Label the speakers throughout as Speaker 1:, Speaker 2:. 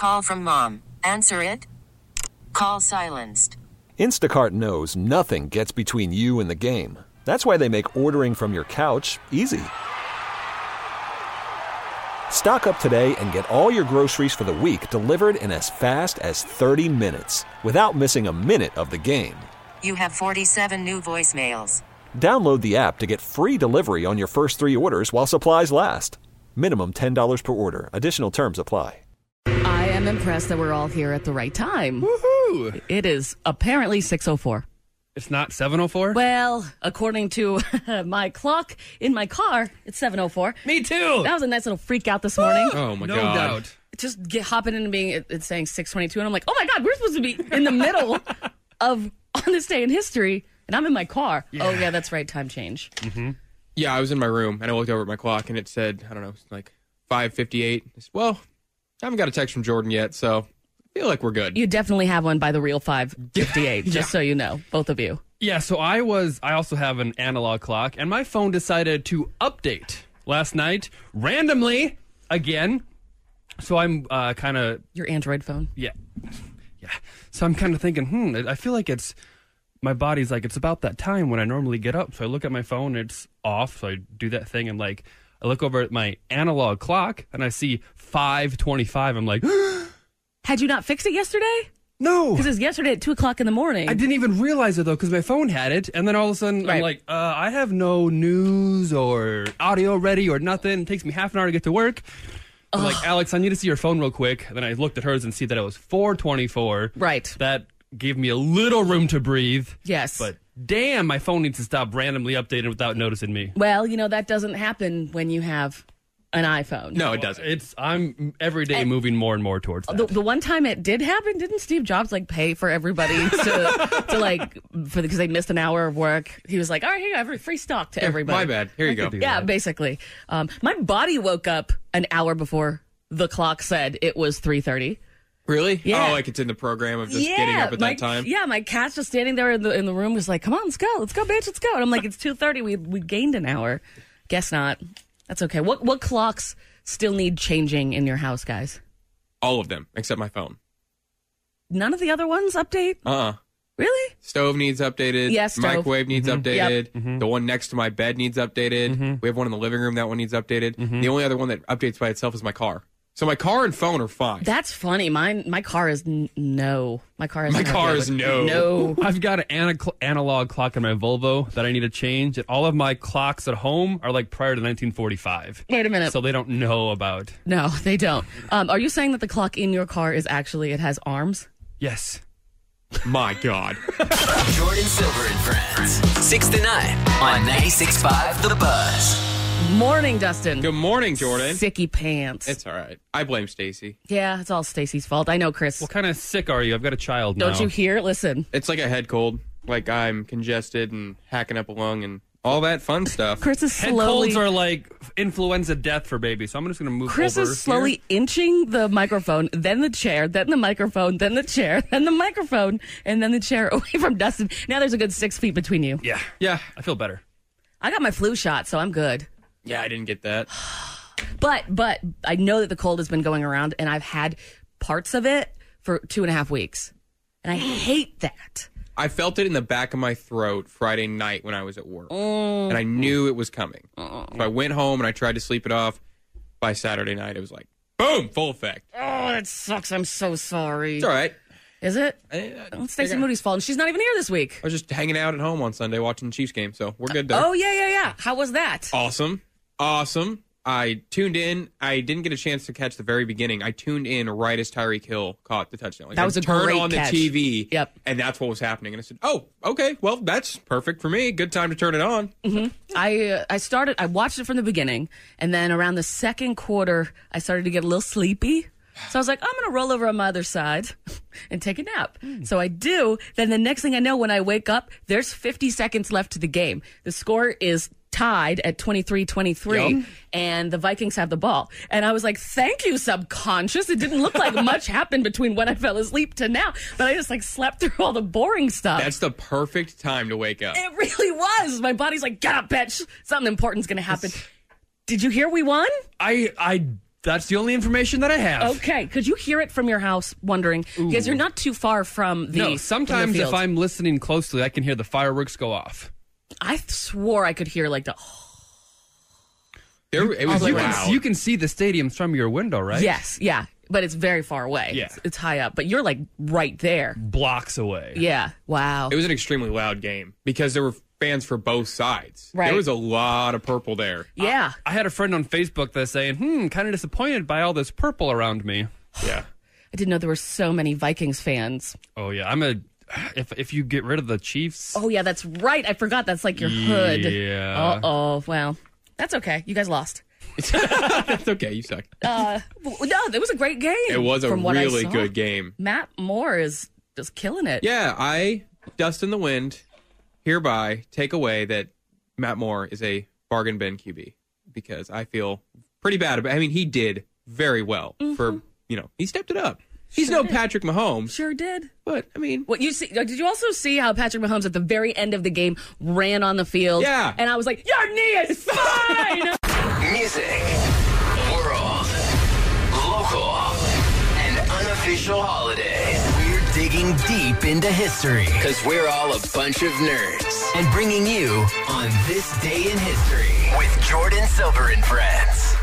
Speaker 1: call from mom. Answer it. Call silenced.
Speaker 2: Instacart knows nothing gets between you and the game. That's why they make ordering from your couch easy. Stock up today and get all your groceries for the week delivered in as fast as 30 minutes without missing a minute of the game.
Speaker 1: You have 47 new voicemails.
Speaker 2: Download the app to get free delivery on your first 3 orders while supplies last. Minimum $10 per order. Additional terms apply.
Speaker 3: I am impressed that we're all here at the right time.
Speaker 4: Woohoo!
Speaker 3: It is apparently 6:04.
Speaker 4: It's not 7:04?
Speaker 3: Well, according to my clock in my car, it's 7:04.
Speaker 4: Me too!
Speaker 3: That was a nice little freak out this morning.
Speaker 5: Oh, my
Speaker 4: no
Speaker 5: God.
Speaker 4: doubt.
Speaker 3: Just hopping into being, it's saying 6:22, and I'm like, oh my God, we're supposed to be in the middle of on this day in history, and I'm in my car.
Speaker 4: Yeah.
Speaker 3: Oh yeah, that's right, time change.
Speaker 4: Mm-hmm.
Speaker 5: Yeah, I was in my room, and I looked over at my clock, and it said, I don't know, like 5:58. Well, I haven't got a text from Jordan yet, so I feel like we're good.
Speaker 3: You definitely have one by the real 5:58,
Speaker 5: Yeah.
Speaker 3: just so you know, both of you.
Speaker 4: Yeah, so I also have an analog clock, and my phone decided to update last night randomly again. So I'm kind of...
Speaker 3: Your Android phone.
Speaker 4: Yeah. So I'm kind of thinking, I feel like my body's like, it's about that time when I normally get up. So I look at my phone, it's off. So I do that thing. I'm like, I look over at my analog clock and I see 5:25. I'm like,
Speaker 3: Had you not fixed it yesterday?
Speaker 4: no.
Speaker 3: Because it was yesterday at 2 o'clock in the morning.
Speaker 4: I didn't even realize it though, because my phone had it. And then all of a sudden I'm
Speaker 3: Right.
Speaker 4: like, I have no news or audio ready or nothing. It takes me half an hour to get to work. I'm like, Alex, I need to see your phone real quick. And then I looked at hers and see that it was 4:24.
Speaker 3: Right.
Speaker 4: That gave me a little room to breathe.
Speaker 3: Yes.
Speaker 4: But damn, my phone needs to stop randomly updating without noticing me.
Speaker 3: Well, that doesn't happen when you have an iPhone.
Speaker 5: No, it doesn't.
Speaker 4: I'm every day moving more and more towards that.
Speaker 3: The one time it did happen, didn't Steve Jobs pay for everybody because they missed an hour of work? He was like, all right, here you go, every free stock to everybody.
Speaker 5: My bad. Here you go.
Speaker 3: Yeah, basically. My body woke up an hour before the clock said it was 3:30.
Speaker 5: Really?
Speaker 3: Yeah.
Speaker 5: Oh, like it's in the program of just getting up at that time?
Speaker 3: Yeah, my cat's just standing there in the room, was like, come on, let's go, bitch, let's go. And I'm like, it's 2:30. We gained an hour. Guess not. That's okay. What clocks still need changing in your house, guys?
Speaker 5: All of them, except my phone.
Speaker 3: None of the other ones update? Really?
Speaker 5: Stove needs updated.
Speaker 3: Yes, stove.
Speaker 5: Microwave needs updated.
Speaker 3: Yep.
Speaker 5: The one next to my bed needs updated. We have one in the living room. That one needs updated. The only other one that updates by itself is my car. So my car and phone are fine.
Speaker 3: That's funny. My car is no. My car is
Speaker 5: no.
Speaker 3: No.
Speaker 4: I've got an analog clock in my Volvo that I need to change. And all of my clocks at home are like prior to 1945.
Speaker 3: Wait a minute.
Speaker 4: So they don't know about.
Speaker 3: No, they don't. Are you saying that the clock in your car is actually, it has arms?
Speaker 4: Yes.
Speaker 5: My God.
Speaker 6: Jordan Silver and Friends. 6 to 9 on 96.5 The Buzz.
Speaker 3: Morning, Dustin.
Speaker 5: Good morning, Jordan.
Speaker 3: Sicky pants.
Speaker 5: It's all right. I blame Stacy.
Speaker 3: Yeah, it's all Stacy's fault. I know, Chris.
Speaker 4: What kind of sick are you? I've got a child now.
Speaker 3: Don't you hear? Listen.
Speaker 5: It's like a head cold. Like I'm congested and hacking up a lung and all that fun stuff.
Speaker 3: Chris is
Speaker 4: Head
Speaker 3: slowly...
Speaker 4: colds are like influenza death for babies, so I'm just going to move
Speaker 3: Chris
Speaker 4: over
Speaker 3: is slowly inching the microphone, then the chair, then the microphone, then the chair, then the microphone, and then the chair away from Dustin. Now there's a good 6 feet between you.
Speaker 4: Yeah, I feel better.
Speaker 3: I got my flu shot, so I'm good.
Speaker 5: Yeah, I didn't get that.
Speaker 3: But I know that the cold has been going around, and I've had parts of it for 2.5 weeks. And I hate that.
Speaker 5: I felt it in the back of my throat Friday night when I was at work. And I knew it was coming. So I went home and I tried to sleep it off. By Saturday night, it was like, boom, full effect.
Speaker 3: Oh, that sucks. I'm so sorry.
Speaker 5: It's all right.
Speaker 3: Is it?
Speaker 5: It's
Speaker 3: Stacey Moody's fault, and she's not even here this week.
Speaker 5: I was just hanging out at home on Sunday watching the Chiefs game, so we're good there.
Speaker 3: Oh, yeah. How was that?
Speaker 5: Awesome. I tuned in. I didn't get a chance to catch the very beginning. I tuned in right as Tyreek Hill caught the touchdown. Like,
Speaker 3: That was a
Speaker 5: turned
Speaker 3: great
Speaker 5: on
Speaker 3: catch.
Speaker 5: the TV,
Speaker 3: Yep.
Speaker 5: and that's what was happening. And I said, oh, okay, well, that's perfect for me. Good time to turn it on.
Speaker 3: I watched it from the beginning, and then around the second quarter, I started to get a little sleepy. So I was like, I'm going to roll over on my other side and take a nap. So I do. Then the next thing I know, when I wake up, there's 50 seconds left to the game. The score is tied at 23-23, and the Vikings have the ball. And I was like, thank you, subconscious. It didn't look like much happened between when I fell asleep to now, but I just slept through all the boring stuff.
Speaker 5: That's the perfect time to wake up.
Speaker 3: It really was. My body's like, get up, bitch. Something important's going to happen. Did you hear we won?
Speaker 4: I That's the only information that I have.
Speaker 3: Okay, could you hear it from your house? Wondering because you're not too far from the.
Speaker 4: No, sometimes
Speaker 3: from the
Speaker 4: if
Speaker 3: field.
Speaker 4: I'm listening closely, I can hear the fireworks go off.
Speaker 3: I swore I could hear like the.
Speaker 5: It was
Speaker 4: You
Speaker 5: loud.
Speaker 4: can, you can see the stadiums from your window, right?
Speaker 3: Yes, yeah, but it's very far away.
Speaker 4: Yeah.
Speaker 3: It's high up, but you're like right there.
Speaker 4: Blocks away.
Speaker 3: Yeah, wow.
Speaker 5: It was an extremely loud game because there were fans for both sides.
Speaker 3: Right.
Speaker 5: There was a lot of purple there.
Speaker 3: Yeah,
Speaker 4: I had a friend on Facebook that's saying, kind of disappointed by all this purple around me.
Speaker 5: Yeah.
Speaker 3: I didn't know there were so many Vikings fans.
Speaker 4: Oh, yeah. If you get rid of the Chiefs.
Speaker 3: Oh yeah, that's right. I forgot that's like your hood.
Speaker 4: Yeah.
Speaker 3: Oh well, that's okay. You guys lost.
Speaker 5: That's okay. You suck.
Speaker 3: No, it was a great game.
Speaker 5: It was a
Speaker 3: from what I
Speaker 5: really
Speaker 3: saw.
Speaker 5: good game.
Speaker 3: Matt Moore is just killing it.
Speaker 5: Yeah, I, Dust in the Wind, hereby take away that Matt Moore is a bargain bin QB because I feel pretty bad about. I mean, he did very well for he stepped it up. He's no Patrick Mahomes,
Speaker 3: Sure did.
Speaker 5: but I mean,
Speaker 3: What you see? Did you also see how Patrick Mahomes at the very end of the game ran on the field?
Speaker 5: Yeah.
Speaker 3: And I was like, your knee is fine.
Speaker 6: Music, world, local, and unofficial holidays. We're digging deep into history because we're all a bunch of nerds and bringing you on this day in history with Jordan Silver and friends.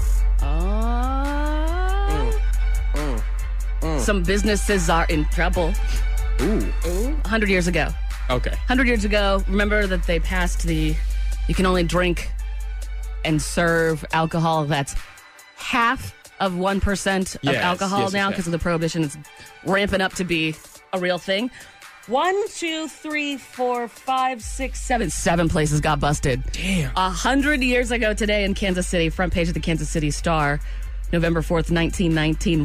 Speaker 3: Some businesses are in trouble.
Speaker 5: ooh,
Speaker 3: 100 years ago.
Speaker 5: okay.
Speaker 3: 100 years ago, remember that they passed you can only drink and serve alcohol that's half of 1% of
Speaker 5: Yes,
Speaker 3: alcohol
Speaker 5: yes,
Speaker 3: now
Speaker 5: yes.
Speaker 3: because of the prohibition. It's ramping up to be a real thing. 1, 2, 3, 4, 5, 6, 7. 7 places got busted.
Speaker 5: Damn.
Speaker 3: 100 years ago today in Kansas City, front page of the Kansas City Star, November 4th, 1919.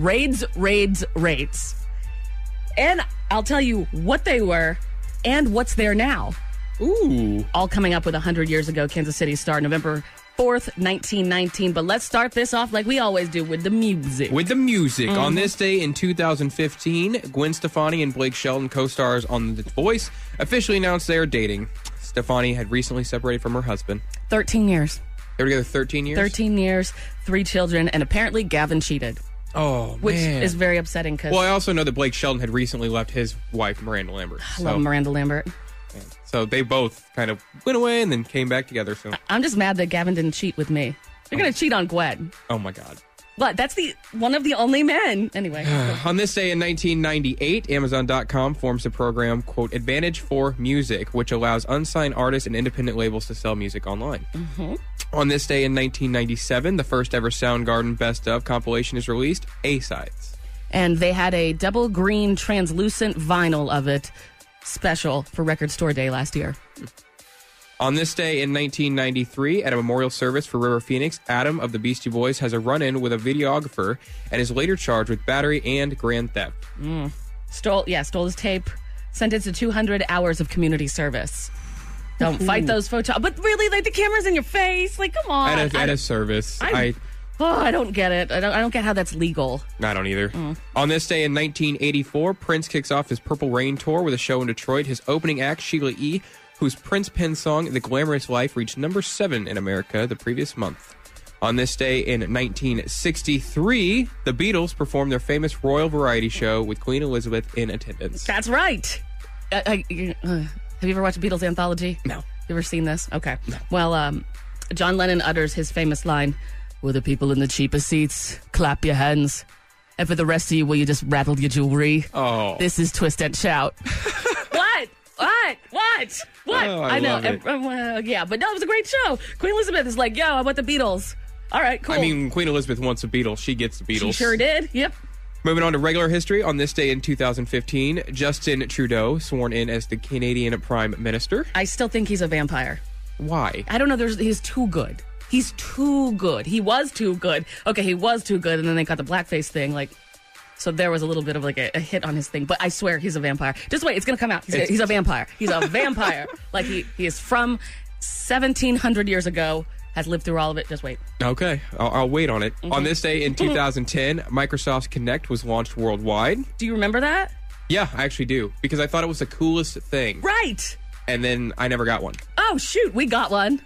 Speaker 3: Raids. And I'll tell you what they were and what's there now.
Speaker 5: Ooh.
Speaker 3: All coming up with 100 years ago, Kansas City Star, November 4th, 1919. But let's start this off like we always do with the music.
Speaker 5: With the music, on this day in 2015, Gwen Stefani and Blake Shelton, co-stars on The Voice, officially announced they are dating. Stefani had recently separated from her husband.
Speaker 3: 13 years.
Speaker 5: They were together 13 years?
Speaker 3: 13 years, 3 children, and apparently Gavin cheated,
Speaker 5: Oh,
Speaker 3: which
Speaker 5: man.
Speaker 3: is very upsetting because
Speaker 5: Well, I also know that Blake Shelton had recently left his wife, Miranda Lambert.
Speaker 3: I love Miranda Lambert.
Speaker 5: So they both kind of went away and then came back together. So,
Speaker 3: I'm just mad that Gavin didn't cheat with me. You're going to cheat on Gwen.
Speaker 5: oh my God.
Speaker 3: But that's one of the only men. Anyway.
Speaker 5: On this day in 1998, Amazon.com forms the program, quote, Advantage for Music, which allows unsigned artists and independent labels to sell music online. On this day in 1997, the first ever Soundgarden Best Of compilation is released, A-Sides.
Speaker 3: And they had a double green translucent vinyl of it special for Record Store Day last year.
Speaker 5: On this day in 1993, at a memorial service for River Phoenix, Adam of the Beastie Boys has a run-in with a videographer and is later charged with battery and grand theft.
Speaker 3: Stole his tape, sentenced to 200 hours of community service. Don't fight those photos. But really, like the camera's in your face. Like, come on.
Speaker 5: At a service. I
Speaker 3: I don't get it. I don't get how that's legal.
Speaker 5: don't either. On this day in 1984, Prince kicks off his Purple Rain tour with a show in Detroit. His opening act, Sheila E., whose Prince penned song The Glamorous Life reached number 7 in America the previous month. On this day in 1963, the Beatles performed their famous Royal Variety Show with Queen Elizabeth in attendance.
Speaker 3: That's right. Have you ever watched a Beatles anthology?
Speaker 5: No.
Speaker 3: You ever seen this? Okay. Well, John Lennon utters his famous line, "Will the people in the cheapest seats clap your hands? And for the rest of you, will you just rattle your jewelry?
Speaker 5: Oh.
Speaker 3: This is Twist and Shout." What?
Speaker 5: Oh, I
Speaker 3: know.
Speaker 5: love it.
Speaker 3: Yeah, but no, it was a great show. Queen Elizabeth is like, yo, I want the Beatles. All right, cool.
Speaker 5: I mean, Queen Elizabeth wants the Beatles. She gets the Beatles.
Speaker 3: she sure did. Yep.
Speaker 5: Moving on to regular history, on this day in 2015, Justin Trudeau sworn in as the Canadian Prime Minister.
Speaker 3: I still think he's a vampire.
Speaker 5: Why?
Speaker 3: I don't know. He's too good. He's too good. He was too good. Okay, he was too good, and then they got the blackface thing. Like, so there was a little bit of like a hit on his thing. But I swear he's a vampire. Just wait, it's gonna come out. He's a vampire. He's a vampire. Like he is from 1700 years ago. Has lived through all of it. Just wait.
Speaker 5: Okay, I'll wait on it. On this day in 2010, Microsoft's Kinect was launched worldwide.
Speaker 3: Do you remember that?
Speaker 5: Yeah, I actually do, because I thought it was the coolest thing.
Speaker 3: Right.
Speaker 5: And then I never got one.
Speaker 3: Oh shoot, we got one.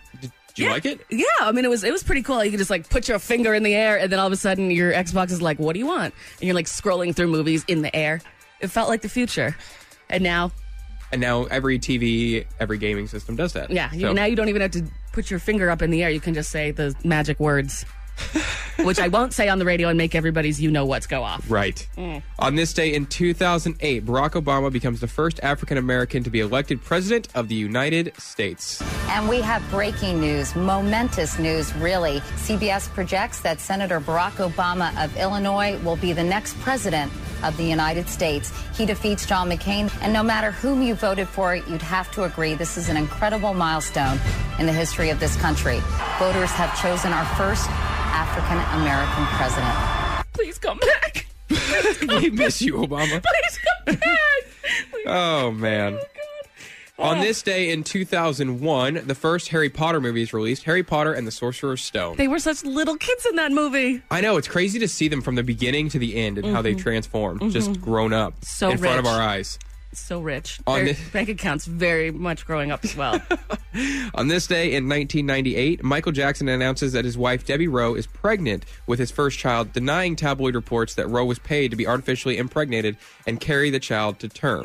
Speaker 5: Do you like it?
Speaker 3: Yeah, I mean, it was pretty cool. You could just like put your finger in the air, and then all of a sudden your Xbox is like, "What do you want?" And you're like scrolling through movies in the air. It felt like the future, and now
Speaker 5: every TV, every gaming system does that.
Speaker 3: Yeah,
Speaker 5: So-
Speaker 3: now you don't even have to put your finger up in the air. You can just say the magic words, which I won't say on the radio and make everybody's what's go off.
Speaker 5: Right. On this day in 2008, Barack Obama becomes the first African American to be elected president of the United States.
Speaker 7: And we have breaking news, momentous news, really. CBS projects that Senator Barack Obama of Illinois will be the next president of the United States. He defeats John McCain, and no matter whom you voted for, you'd have to agree this is an incredible milestone in the history of this country. Voters have chosen our first African American president.
Speaker 3: Please come back.
Speaker 5: We miss you, Obama.
Speaker 3: Please come back.
Speaker 5: Oh, man. On this day in 2001, the first Harry Potter movie is released, Harry Potter and the Sorcerer's Stone.
Speaker 3: They were such little kids in that movie.
Speaker 5: I know, it's crazy to see them from the beginning to the end and how they transformed, just grown up
Speaker 3: So
Speaker 5: in front of
Speaker 3: rich.
Speaker 5: our eyes.
Speaker 3: So rich.
Speaker 5: On
Speaker 3: Their
Speaker 5: this-
Speaker 3: bank accounts very much growing up as well.
Speaker 5: On this day in 1998, Michael Jackson announces that his wife, Debbie Rowe, is pregnant with his first child, denying tabloid reports that Rowe was paid to be artificially impregnated and carry the child to term.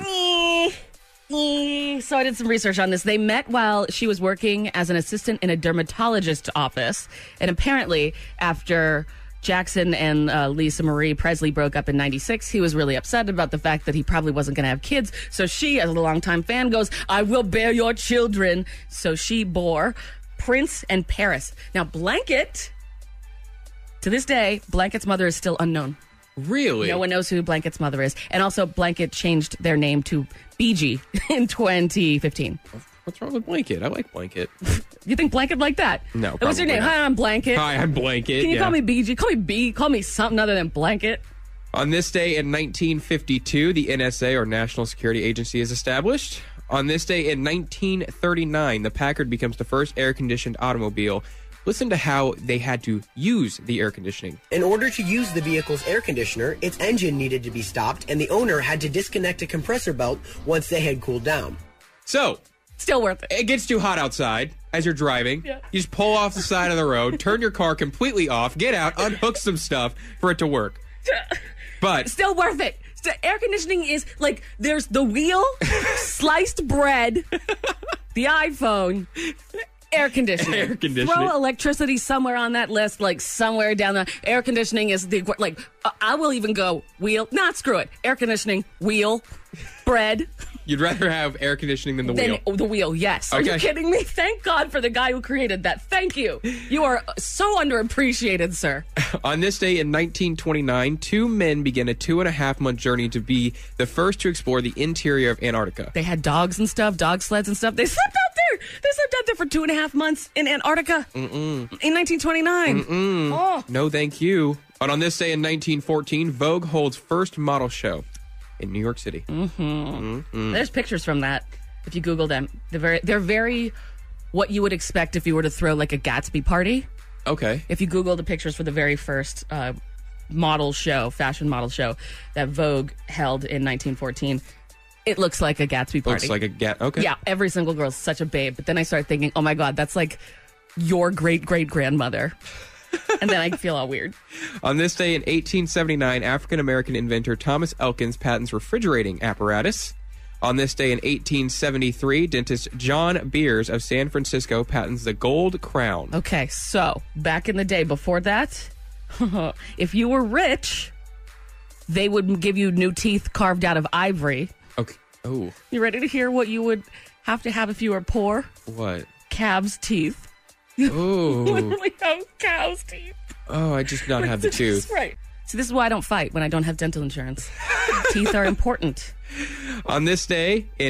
Speaker 3: So I did some research on this. They met while she was working as an assistant in a dermatologist's office. And apparently, after Jackson and Lisa Marie Presley broke up in 96, he was really upset about the fact that he probably wasn't going to have kids. So she, as a longtime fan, goes, "I will bear your children." So she bore Prince and Paris. Now, Blanket, to this day, Blanket's mother is still unknown.
Speaker 5: Really?
Speaker 3: No one knows who Blanket's mother is. And also, Blanket changed their name to BG in 2015.
Speaker 5: What's wrong with Blanket? I like Blanket.
Speaker 3: You think Blanket like that?
Speaker 5: No,
Speaker 3: What's your
Speaker 5: probably
Speaker 3: name?
Speaker 5: not.
Speaker 3: Hi, I'm Blanket.
Speaker 5: Hi, I'm Blanket.
Speaker 3: Can you
Speaker 5: yeah.
Speaker 3: call me BG? Call me B. Call me something other than Blanket.
Speaker 5: On this day in 1952, the NSA, or National Security Agency, is established. On this day in 1939, the Packard becomes the first air-conditioned automobile. Listen to how they had to use the air conditioning.
Speaker 8: In order to use the vehicle's air conditioner, its engine needed to be stopped, and the owner had to disconnect a compressor belt once they had cooled down.
Speaker 5: So,
Speaker 3: Still worth it.
Speaker 5: it gets too hot outside as you're driving.
Speaker 3: Yeah.
Speaker 5: You just pull off the side of the road, turn your car completely off, get out, unhook some stuff for it to work. But
Speaker 3: Still worth it. Air conditioning is like there's the wheel, sliced bread, the iPhone, air conditioning.
Speaker 5: Air conditioning.
Speaker 3: Throw electricity somewhere on that list, like somewhere down the air conditioning is the like. I will even go wheel. Not screw it. Air conditioning, wheel, bread.
Speaker 5: you'd rather have air conditioning than the wheel.
Speaker 3: The wheel, yes. Are you
Speaker 5: Okay.
Speaker 3: kidding me? Thank God for the guy who created that. Thank you. You are so underappreciated, sir.
Speaker 5: On this day in 1929, two men began a 2.5-month journey to be the first to explore the interior of Antarctica.
Speaker 3: They had dogs and stuff, dog sleds and stuff. They slept out there. They slept out there for 2.5 months in Antarctica in 1929. Oh.
Speaker 5: No, thank you. But on this day in 1914, Vogue holds first model show in New York City.
Speaker 3: There's pictures from that. If you Google them, they're very what you would expect if you were to throw like a Gatsby party.
Speaker 5: Okay.
Speaker 3: If you Google the pictures for the very first model show, fashion model show that Vogue held in 1914, it looks like a Gatsby party.
Speaker 5: Looks like a Okay.
Speaker 3: Yeah, every single girl's such a babe. But then I started thinking, oh my God, that's like your great-great-grandmother. And then I feel all weird.
Speaker 5: On this day in 1879, African-American inventor Thomas Elkins patents refrigerating apparatus. On this day in 1873, dentist John Beers of San Francisco patents the gold crown.
Speaker 3: Okay, so back in the day before that, if you were rich, they would give you new teeth carved out of ivory.
Speaker 5: Okay. Oh,
Speaker 3: You ready to hear what you would have to have if you were poor?
Speaker 5: what?
Speaker 3: Calves' teeth.
Speaker 5: Oh.
Speaker 3: Literally have cow's teeth.
Speaker 5: Oh, I just not have the tooth.
Speaker 3: Right. So this is why I don't fight when I don't have dental insurance. Teeth are important.
Speaker 5: On this day in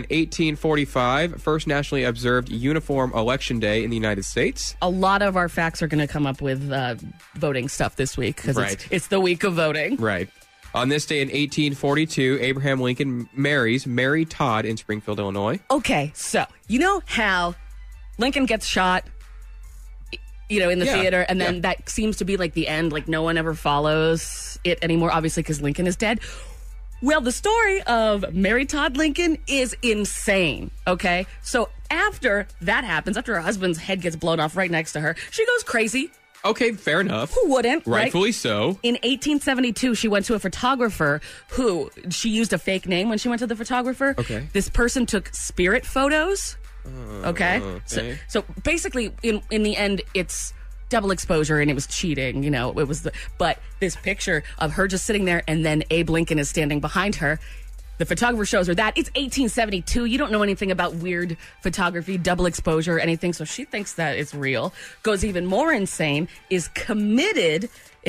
Speaker 5: 1845, first nationally observed uniform election day in the United States.
Speaker 3: A lot of our facts are going to come up with voting stuff this week because
Speaker 5: Right.
Speaker 3: it's the week of voting.
Speaker 5: Right. On this day in 1842, Abraham Lincoln marries Mary Todd in Springfield, Illinois.
Speaker 3: Okay, so you know how Lincoln gets shot, in the
Speaker 5: Yeah,
Speaker 3: theater, and then
Speaker 5: yeah.
Speaker 3: that seems to be like the end. Like no one ever follows it anymore, obviously, because Lincoln is dead. Well, the story of Mary Todd Lincoln is insane. Okay, so after that happens, after her husband's head gets blown off right next to her, she goes crazy.
Speaker 5: Okay, fair enough.
Speaker 3: Who wouldn't?
Speaker 5: Rightfully
Speaker 3: right?
Speaker 5: so.
Speaker 3: In 1872, she went to a photographer who she used a fake name when she went to the photographer.
Speaker 5: Okay.
Speaker 3: This person took spirit photos. Okay. So basically, in the end, it's double exposure and it was cheating. You know, but this picture of her just sitting there and then Abe Lincoln is standing behind her. The photographer shows her that. It's 1872. You don't know anything about weird photography, double exposure, anything. So she thinks that it's real. Goes even more insane, is committed in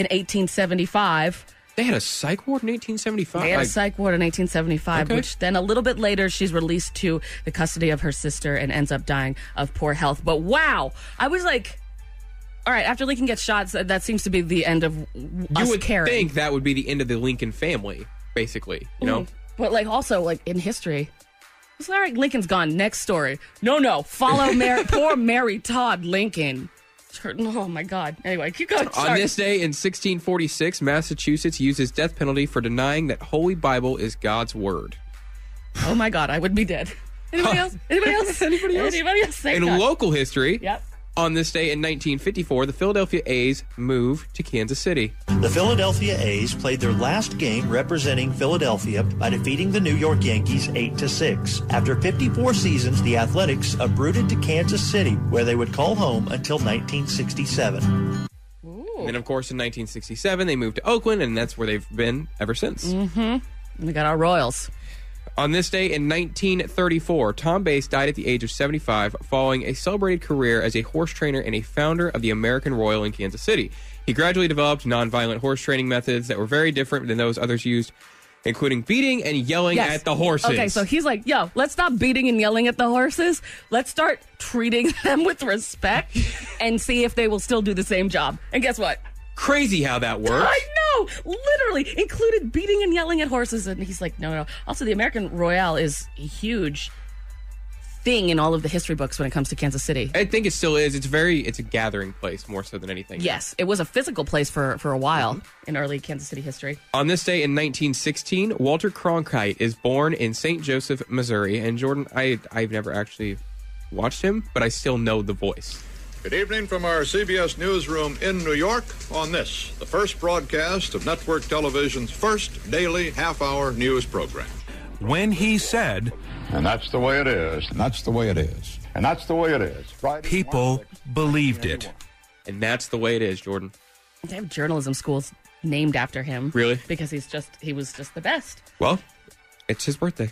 Speaker 3: 1875.
Speaker 5: They had a psych ward in 1875?
Speaker 3: They had a psych ward in 1875, which then a little bit later, she's released to the custody of her sister and ends up dying of poor health. But wow, I was like, all right, after Lincoln gets shot, that seems to be the end of us
Speaker 5: You would
Speaker 3: caring.
Speaker 5: think that would be the end of the Lincoln family, basically, you know?
Speaker 3: But, like, also, like, in history, it's all right, Lincoln's gone. Next story. No. Follow poor Mary Todd Lincoln. Oh, my God. Anyway, keep going.
Speaker 5: On this day in 1646, Massachusetts uses death penalty for denying that Holy Bible is God's word.
Speaker 3: Oh, my God. I would be dead. Anybody else? Anybody else?
Speaker 5: Anybody else?
Speaker 3: Anybody else?
Speaker 5: In local history,
Speaker 3: Yep.
Speaker 5: on this day in 1954, the Philadelphia A's moved to Kansas City.
Speaker 9: The Philadelphia A's played their last game representing Philadelphia by defeating the New York Yankees 8-6. After 54 seasons, the Athletics uprooted to Kansas City, where they would call home until 1967.
Speaker 5: And then, of course, in 1967, they moved to Oakland, and that's where they've been ever since.
Speaker 3: And we got our Royals.
Speaker 5: On this day in 1934, Tom Bass died at the age of 75 following a celebrated career as a horse trainer and a founder of the American Royal in Kansas City. He gradually developed nonviolent horse training methods that were very different than those others used, including beating and yelling at the horses.
Speaker 3: Okay, so he's like, yo, let's stop beating and yelling at the horses. Let's start treating them with respect and see if they will still do the same job. And guess what?
Speaker 5: Crazy how that works.
Speaker 3: I know, literally included beating and yelling at horses. And he's like, no. Also, the American Royale is a huge thing in all of the history books when it comes to Kansas City.
Speaker 5: I think it still is. It's a gathering place more so than anything.
Speaker 3: Yes, it was a physical place for a while in early Kansas City history.
Speaker 5: On this day in 1916, Walter Cronkite is born in St. Joseph, Missouri. And Jordan, I've never actually watched him, but I still know the voice.
Speaker 10: Good evening from our CBS newsroom in New York on this, the first broadcast of network television's first daily half-hour news program.
Speaker 11: When he said,
Speaker 12: and that's the way it is, and that's the way it is, and that's the way it is. Friday,
Speaker 11: people believed it.
Speaker 5: And that's the way it is, Jordan.
Speaker 3: They have journalism schools named after him.
Speaker 5: Really?
Speaker 3: Because he was just the best.
Speaker 5: Well, it's his birthday.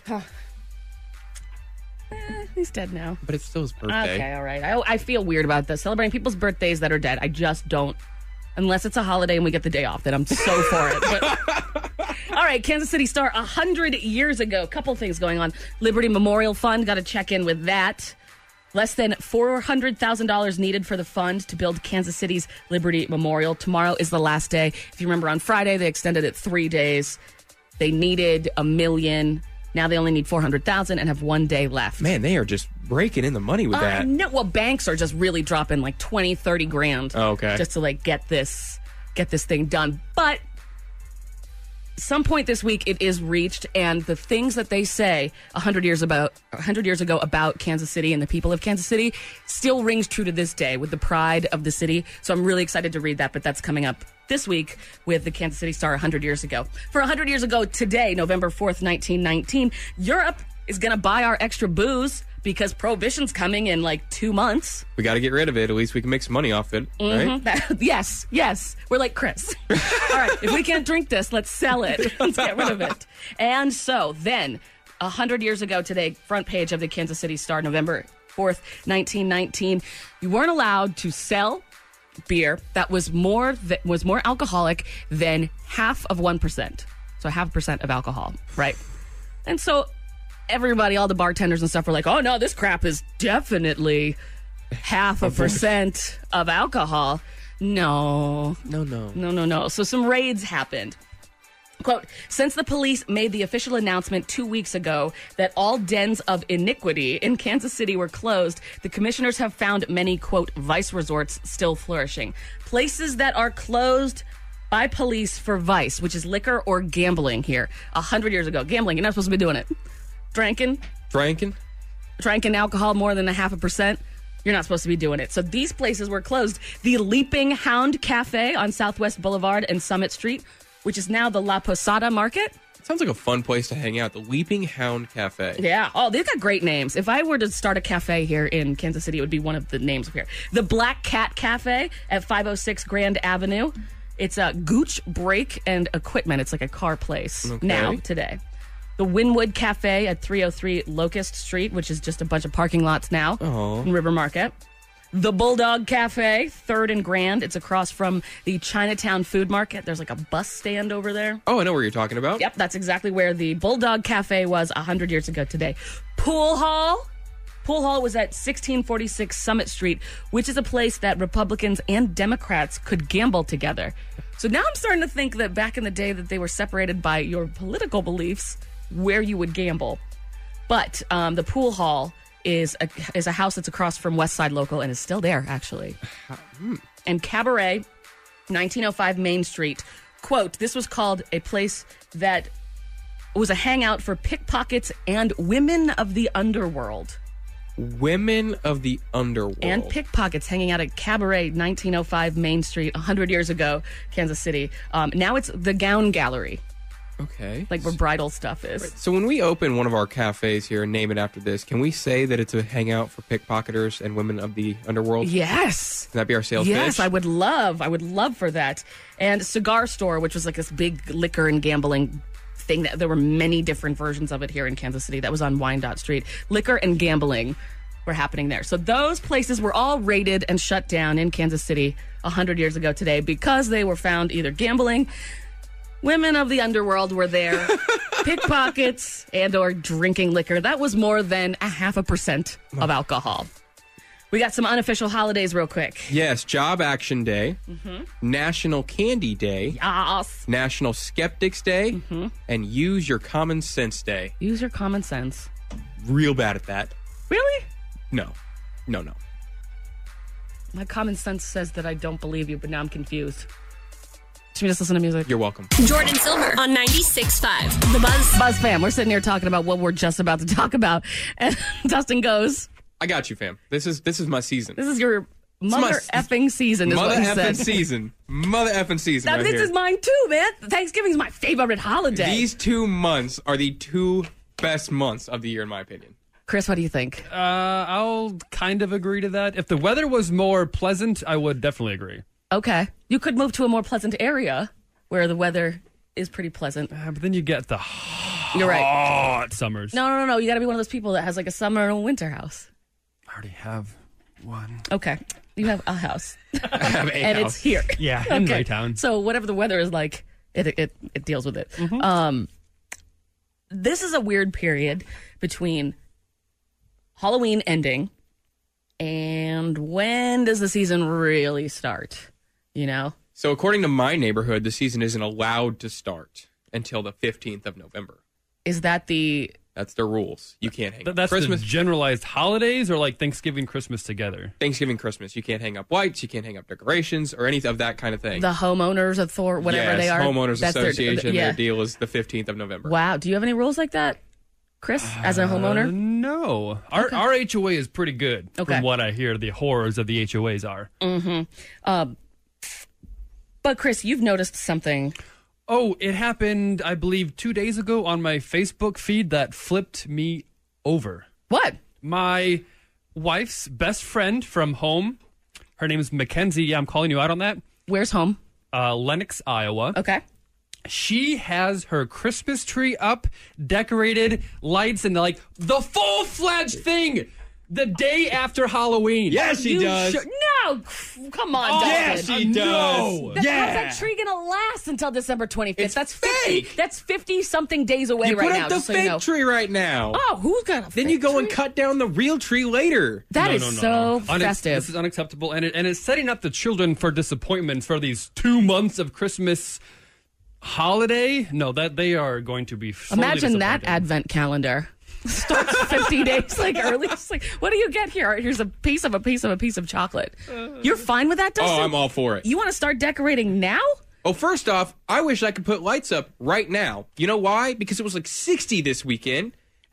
Speaker 3: He's dead now.
Speaker 5: But it's still his birthday.
Speaker 3: Okay, all right. I feel weird about this. Celebrating people's birthdays that are dead. I just don't. Unless it's a holiday and we get the day off, then I'm so for it. But, all right, Kansas City Star, 100 years ago. Couple things going on. Liberty Memorial Fund, got to check in with that. Less than $400,000 needed for the fund to build Kansas City's Liberty Memorial. Tomorrow is the last day. If you remember, on Friday, they extended it 3 days. They needed $1 million. Now they only need $400,000 and have 1 day left.
Speaker 5: Man, they are just breaking in the money with that.
Speaker 3: No, well, banks are just really dropping like 20, 30 grand.
Speaker 5: Oh, okay.
Speaker 3: Just to like get this thing done. But some point this week it is reached, and the things that they say 100 years ago about Kansas City and the people of Kansas City still rings true to this day with the pride of the city. So I'm really excited to read that, but that's coming up this week with the Kansas City Star 100 years ago. For 100 years ago today, November 4th, 1919, Europe is going to buy our extra booze because Prohibition's coming in like 2 months.
Speaker 5: We got to get rid of it. At least we can make some money off it, right?
Speaker 3: Yes. We're like Chris. All right, if we can't drink this, let's sell it. Let's get rid of it. And so then, 100 years ago today, front page of the Kansas City Star, November 4th, 1919, you weren't allowed to sell beer that was more alcoholic than 0.5%. So 0.5% of alcohol, right? And so everybody, all the bartenders and stuff were like, oh no, this crap is definitely 0.5% of alcohol. No. So some raids happened. Quote, since the police made the official announcement 2 weeks ago that all dens of iniquity in Kansas City were closed, the commissioners have found many, quote, vice resorts still flourishing. Places that are closed by police for vice, which is liquor or gambling here. 100 years ago. Gambling, you're not supposed to be doing it. Drinking. drinking alcohol more than 0.5%, you're not supposed to be doing it. So these places were closed. The Leaping Hound Cafe on Southwest Boulevard and Summit Street, which is now the La Posada Market.
Speaker 5: Sounds like a fun place to hang out. The Leaping Hound Cafe.
Speaker 3: Yeah. Oh, they've got great names. If I were to start a cafe here in Kansas City, it would be one of the names here. The Black Cat Cafe at 506 Grand Avenue. It's a Gooch Brake and Equipment. It's like a car place today. The Winwood Cafe at 303 Locust Street, which is just a bunch of parking lots now in River Market. The Bulldog Cafe, 3rd and Grand. It's across from the Chinatown Food Market. There's like a bus stand over there.
Speaker 5: Oh, I know where you're talking about.
Speaker 3: Yep, that's exactly where the Bulldog Cafe was 100 years ago today. Pool Hall. Pool Hall was at 1646 Summit Street, which is a place that Republicans and Democrats could gamble together. So now I'm starting to think that back in the day that they were separated by your political beliefs, where you would gamble. But the Pool Hall is a house that's across from West Side Local and is still there, actually. And Cabaret, 1905 Main Street. Quote, this was called a place that was a hangout for pickpockets and women of the underworld.
Speaker 5: Women of the underworld.
Speaker 3: And pickpockets hanging out at Cabaret, 1905 Main Street, 100 years ago, Kansas City. Now it's the Gown Gallery.
Speaker 5: Okay.
Speaker 3: Like where bridal stuff is.
Speaker 5: Right. So when we open one of our cafes here and name it after this, can we say that it's a hangout for pickpocketers and women of the underworld?
Speaker 3: Yes.
Speaker 5: Can that be our sales pitch?
Speaker 3: Yes, I would love for that. And Cigar Store, which was like this big liquor and gambling thing. That there were many different versions of it here in Kansas City. That was on Wyandotte Street. Liquor and gambling were happening there. So those places were all raided and shut down in Kansas City 100 years ago today because they were found either gambling, women of the underworld were there, pickpockets, and or drinking liquor. That was more than 0.5% of alcohol. We got some unofficial holidays real quick.
Speaker 5: Yes, Job Action Day, National Candy Day,
Speaker 3: Yes.
Speaker 5: National Skeptics Day, and Use Your Common Sense Day.
Speaker 3: Use your common sense.
Speaker 5: Real bad at that.
Speaker 3: Really?
Speaker 5: No.
Speaker 3: My common sense says that I don't believe you, but now I'm confused. Should we just listen to music?
Speaker 5: You're welcome.
Speaker 13: Jordan Silver on 96.5. The Buzz.
Speaker 3: Buzz fam, we're sitting here talking about what we're just about to talk about. And Dustin goes,
Speaker 5: I got you, fam. This is my season.
Speaker 3: this is your mother effing season is
Speaker 5: Mother
Speaker 3: what he
Speaker 5: effing
Speaker 3: said.
Speaker 5: season. Mother effing season
Speaker 3: Now,
Speaker 5: right
Speaker 3: this
Speaker 5: here.
Speaker 3: is mine too, man. Thanksgiving's my favorite holiday.
Speaker 5: These 2 months are the 2 best months of the year, in my opinion.
Speaker 3: Chris, what do you think?
Speaker 4: I'll kind of agree to that. If the weather was more pleasant, I would definitely agree.
Speaker 3: Okay. You could move to a more pleasant area where the weather is pretty pleasant.
Speaker 4: But then you get the
Speaker 3: You're right.
Speaker 4: hot summers.
Speaker 3: No. You got to be one of those people that has like a summer and a winter house.
Speaker 4: I already have one.
Speaker 3: Okay. You have a house.
Speaker 5: I have a
Speaker 3: and
Speaker 5: house.
Speaker 3: it's here.
Speaker 4: Yeah, in Raytown.
Speaker 3: So whatever the weather is like, it deals with it. This is a weird period between Halloween ending and when does the season really start? You know?
Speaker 5: So according to my neighborhood, the season isn't allowed to start until the 15th of November.
Speaker 3: Is that
Speaker 5: That's their rules. You can't hang up.
Speaker 4: That's
Speaker 5: Christmas,
Speaker 4: the generalized holidays or like Thanksgiving, Christmas together?
Speaker 5: Thanksgiving, Christmas. You can't hang up lights. You can't hang up decorations or any of that kind of thing.
Speaker 3: the homeowners whatever they are?
Speaker 5: Homeowners
Speaker 3: That's
Speaker 5: Association. Their
Speaker 3: yeah.
Speaker 5: deal is the 15th of November.
Speaker 3: Wow. Do you have any rules like that, Chris, as a homeowner?
Speaker 4: No. Our HOA is pretty good from what I hear the horrors of the HOAs are.
Speaker 3: But Chris, you've noticed something.
Speaker 4: Oh, it happened, I believe, 2 days ago on my Facebook feed that flipped me over.
Speaker 3: What?
Speaker 4: My wife's best friend from home, her name is Mackenzie. Yeah, I'm calling you out on that.
Speaker 3: Where's home?
Speaker 4: Lenox, Iowa.
Speaker 3: Okay.
Speaker 4: She has her Christmas tree up, decorated, lights, and like the full-fledged thing the day after Halloween.
Speaker 5: Yes, she does.
Speaker 3: No, come on, Dustin.
Speaker 5: Yes, she does.
Speaker 4: No.
Speaker 3: How's that tree gonna last until December 25th?
Speaker 5: It's
Speaker 3: That's
Speaker 5: fake.
Speaker 3: 50. That's 50-something days away
Speaker 5: You
Speaker 3: right
Speaker 5: put
Speaker 3: now.
Speaker 5: up the
Speaker 3: just so
Speaker 5: fake
Speaker 3: you know.
Speaker 5: tree right now.
Speaker 3: Oh, who's got a
Speaker 5: Then
Speaker 3: fake
Speaker 5: you go
Speaker 3: tree?
Speaker 5: and cut down the real tree later.
Speaker 3: That is so festive.
Speaker 4: This is unacceptable, and it's setting up the children for disappointments for these 2 months of Christmas holiday. No, that they are going to be.
Speaker 3: Imagine that
Speaker 4: disappointed.
Speaker 3: advent calendar. Starts 50 days like early. It's like, what do you get here? All right, here's a piece of chocolate. You're fine with that, Dustin?
Speaker 5: Oh, I'm all for it.
Speaker 3: You want to start decorating now?
Speaker 5: Oh, first off, I wish I could put lights up right now. You know why? Because it was like 60 this weekend,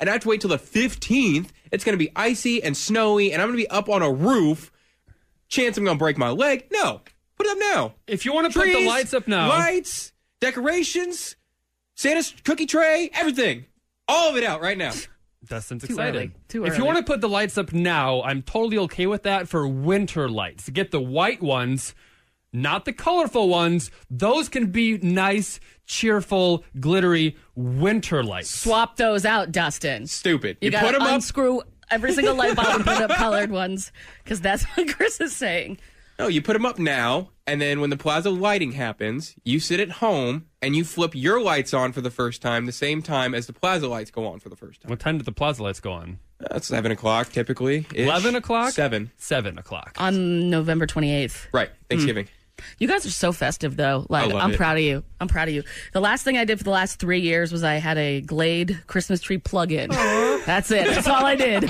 Speaker 5: and I have to wait till the 15th. It's going to be icy and snowy, and I'm going to be up on a roof. Chance I'm going to break my leg? No. Put it up now.
Speaker 4: If you want to put the lights up now.
Speaker 5: Lights, decorations, Santa's cookie tray, everything. All of it out right now.
Speaker 4: Dustin's
Speaker 3: Too
Speaker 4: excited.
Speaker 3: early. Too
Speaker 4: If
Speaker 3: early.
Speaker 4: you want to put the lights up now, I'm totally okay with that for winter lights. Get the white ones, not the colorful ones. Those can be nice, cheerful, glittery winter lights.
Speaker 3: Swap those out, Dustin.
Speaker 5: Stupid.
Speaker 3: You
Speaker 5: put
Speaker 3: gotta
Speaker 5: them up.
Speaker 3: unscrew every single light bulb and put up colored ones, because that's what Chris is saying.
Speaker 5: No, you put them up now, and then when the plaza lighting happens, you sit at home and you flip your lights on for the first time the same time as the plaza lights go on for the first time.
Speaker 4: What time did the plaza lights go on?
Speaker 5: That's 7 o'clock typically.
Speaker 4: 11 o'clock?
Speaker 5: 7.
Speaker 4: 7 o'clock.
Speaker 3: On November 28th.
Speaker 5: Right, Thanksgiving.
Speaker 3: You guys are so festive, though. Like,
Speaker 5: I love
Speaker 3: I'm
Speaker 5: it.
Speaker 3: proud of you. I'm proud of you. The last thing I did for the last 3 years was I had a Glade Christmas tree plug-in. That's it. That's all I did.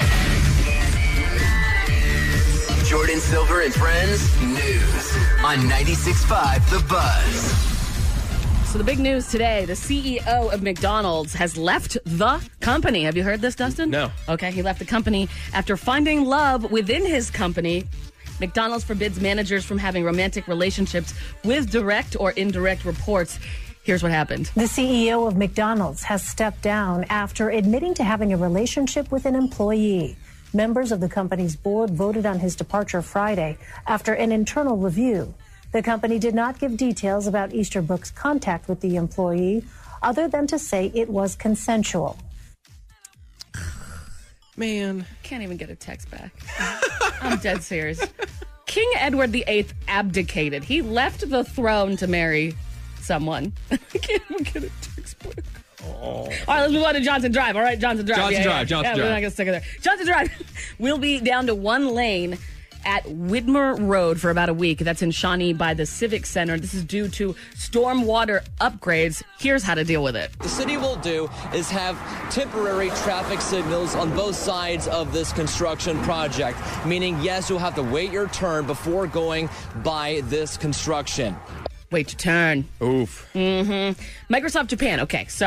Speaker 6: Jordan Silver and Friends News on 96.5 The Buzz.
Speaker 3: So the big news today, the CEO of McDonald's has left the company. Have you heard this, Dustin?
Speaker 5: No.
Speaker 3: Okay, he left the company after finding love within his company. McDonald's forbids managers from having romantic relationships with direct or indirect reports. Here's what happened.
Speaker 14: The CEO of McDonald's has stepped down after admitting to having a relationship with an employee. Members of the company's board voted on his departure Friday after an internal review. The company did not give details about Easterbrook's contact with the employee, other than to say it was consensual.
Speaker 5: Man.
Speaker 3: Can't even get a text back. I'm dead serious. King Edward VIII abdicated. He left the throne to marry someone. I can't even get a text back. All right, let's move on to Johnson Drive. All right, Johnson Drive.
Speaker 5: Johnson Drive.
Speaker 3: We're not going to stick it there. Johnson Drive will be down to one lane at Widmer Road for about a week. That's in Shawnee by the Civic Center. This is due to stormwater upgrades. Here's how to deal with it.
Speaker 15: The city will do is have temporary traffic signals on both sides of this construction project, meaning, yes, you'll have to wait your turn before going by this construction.
Speaker 3: Wait to turn.
Speaker 5: Oof.
Speaker 3: Mm-hmm. Microsoft Japan. Okay, so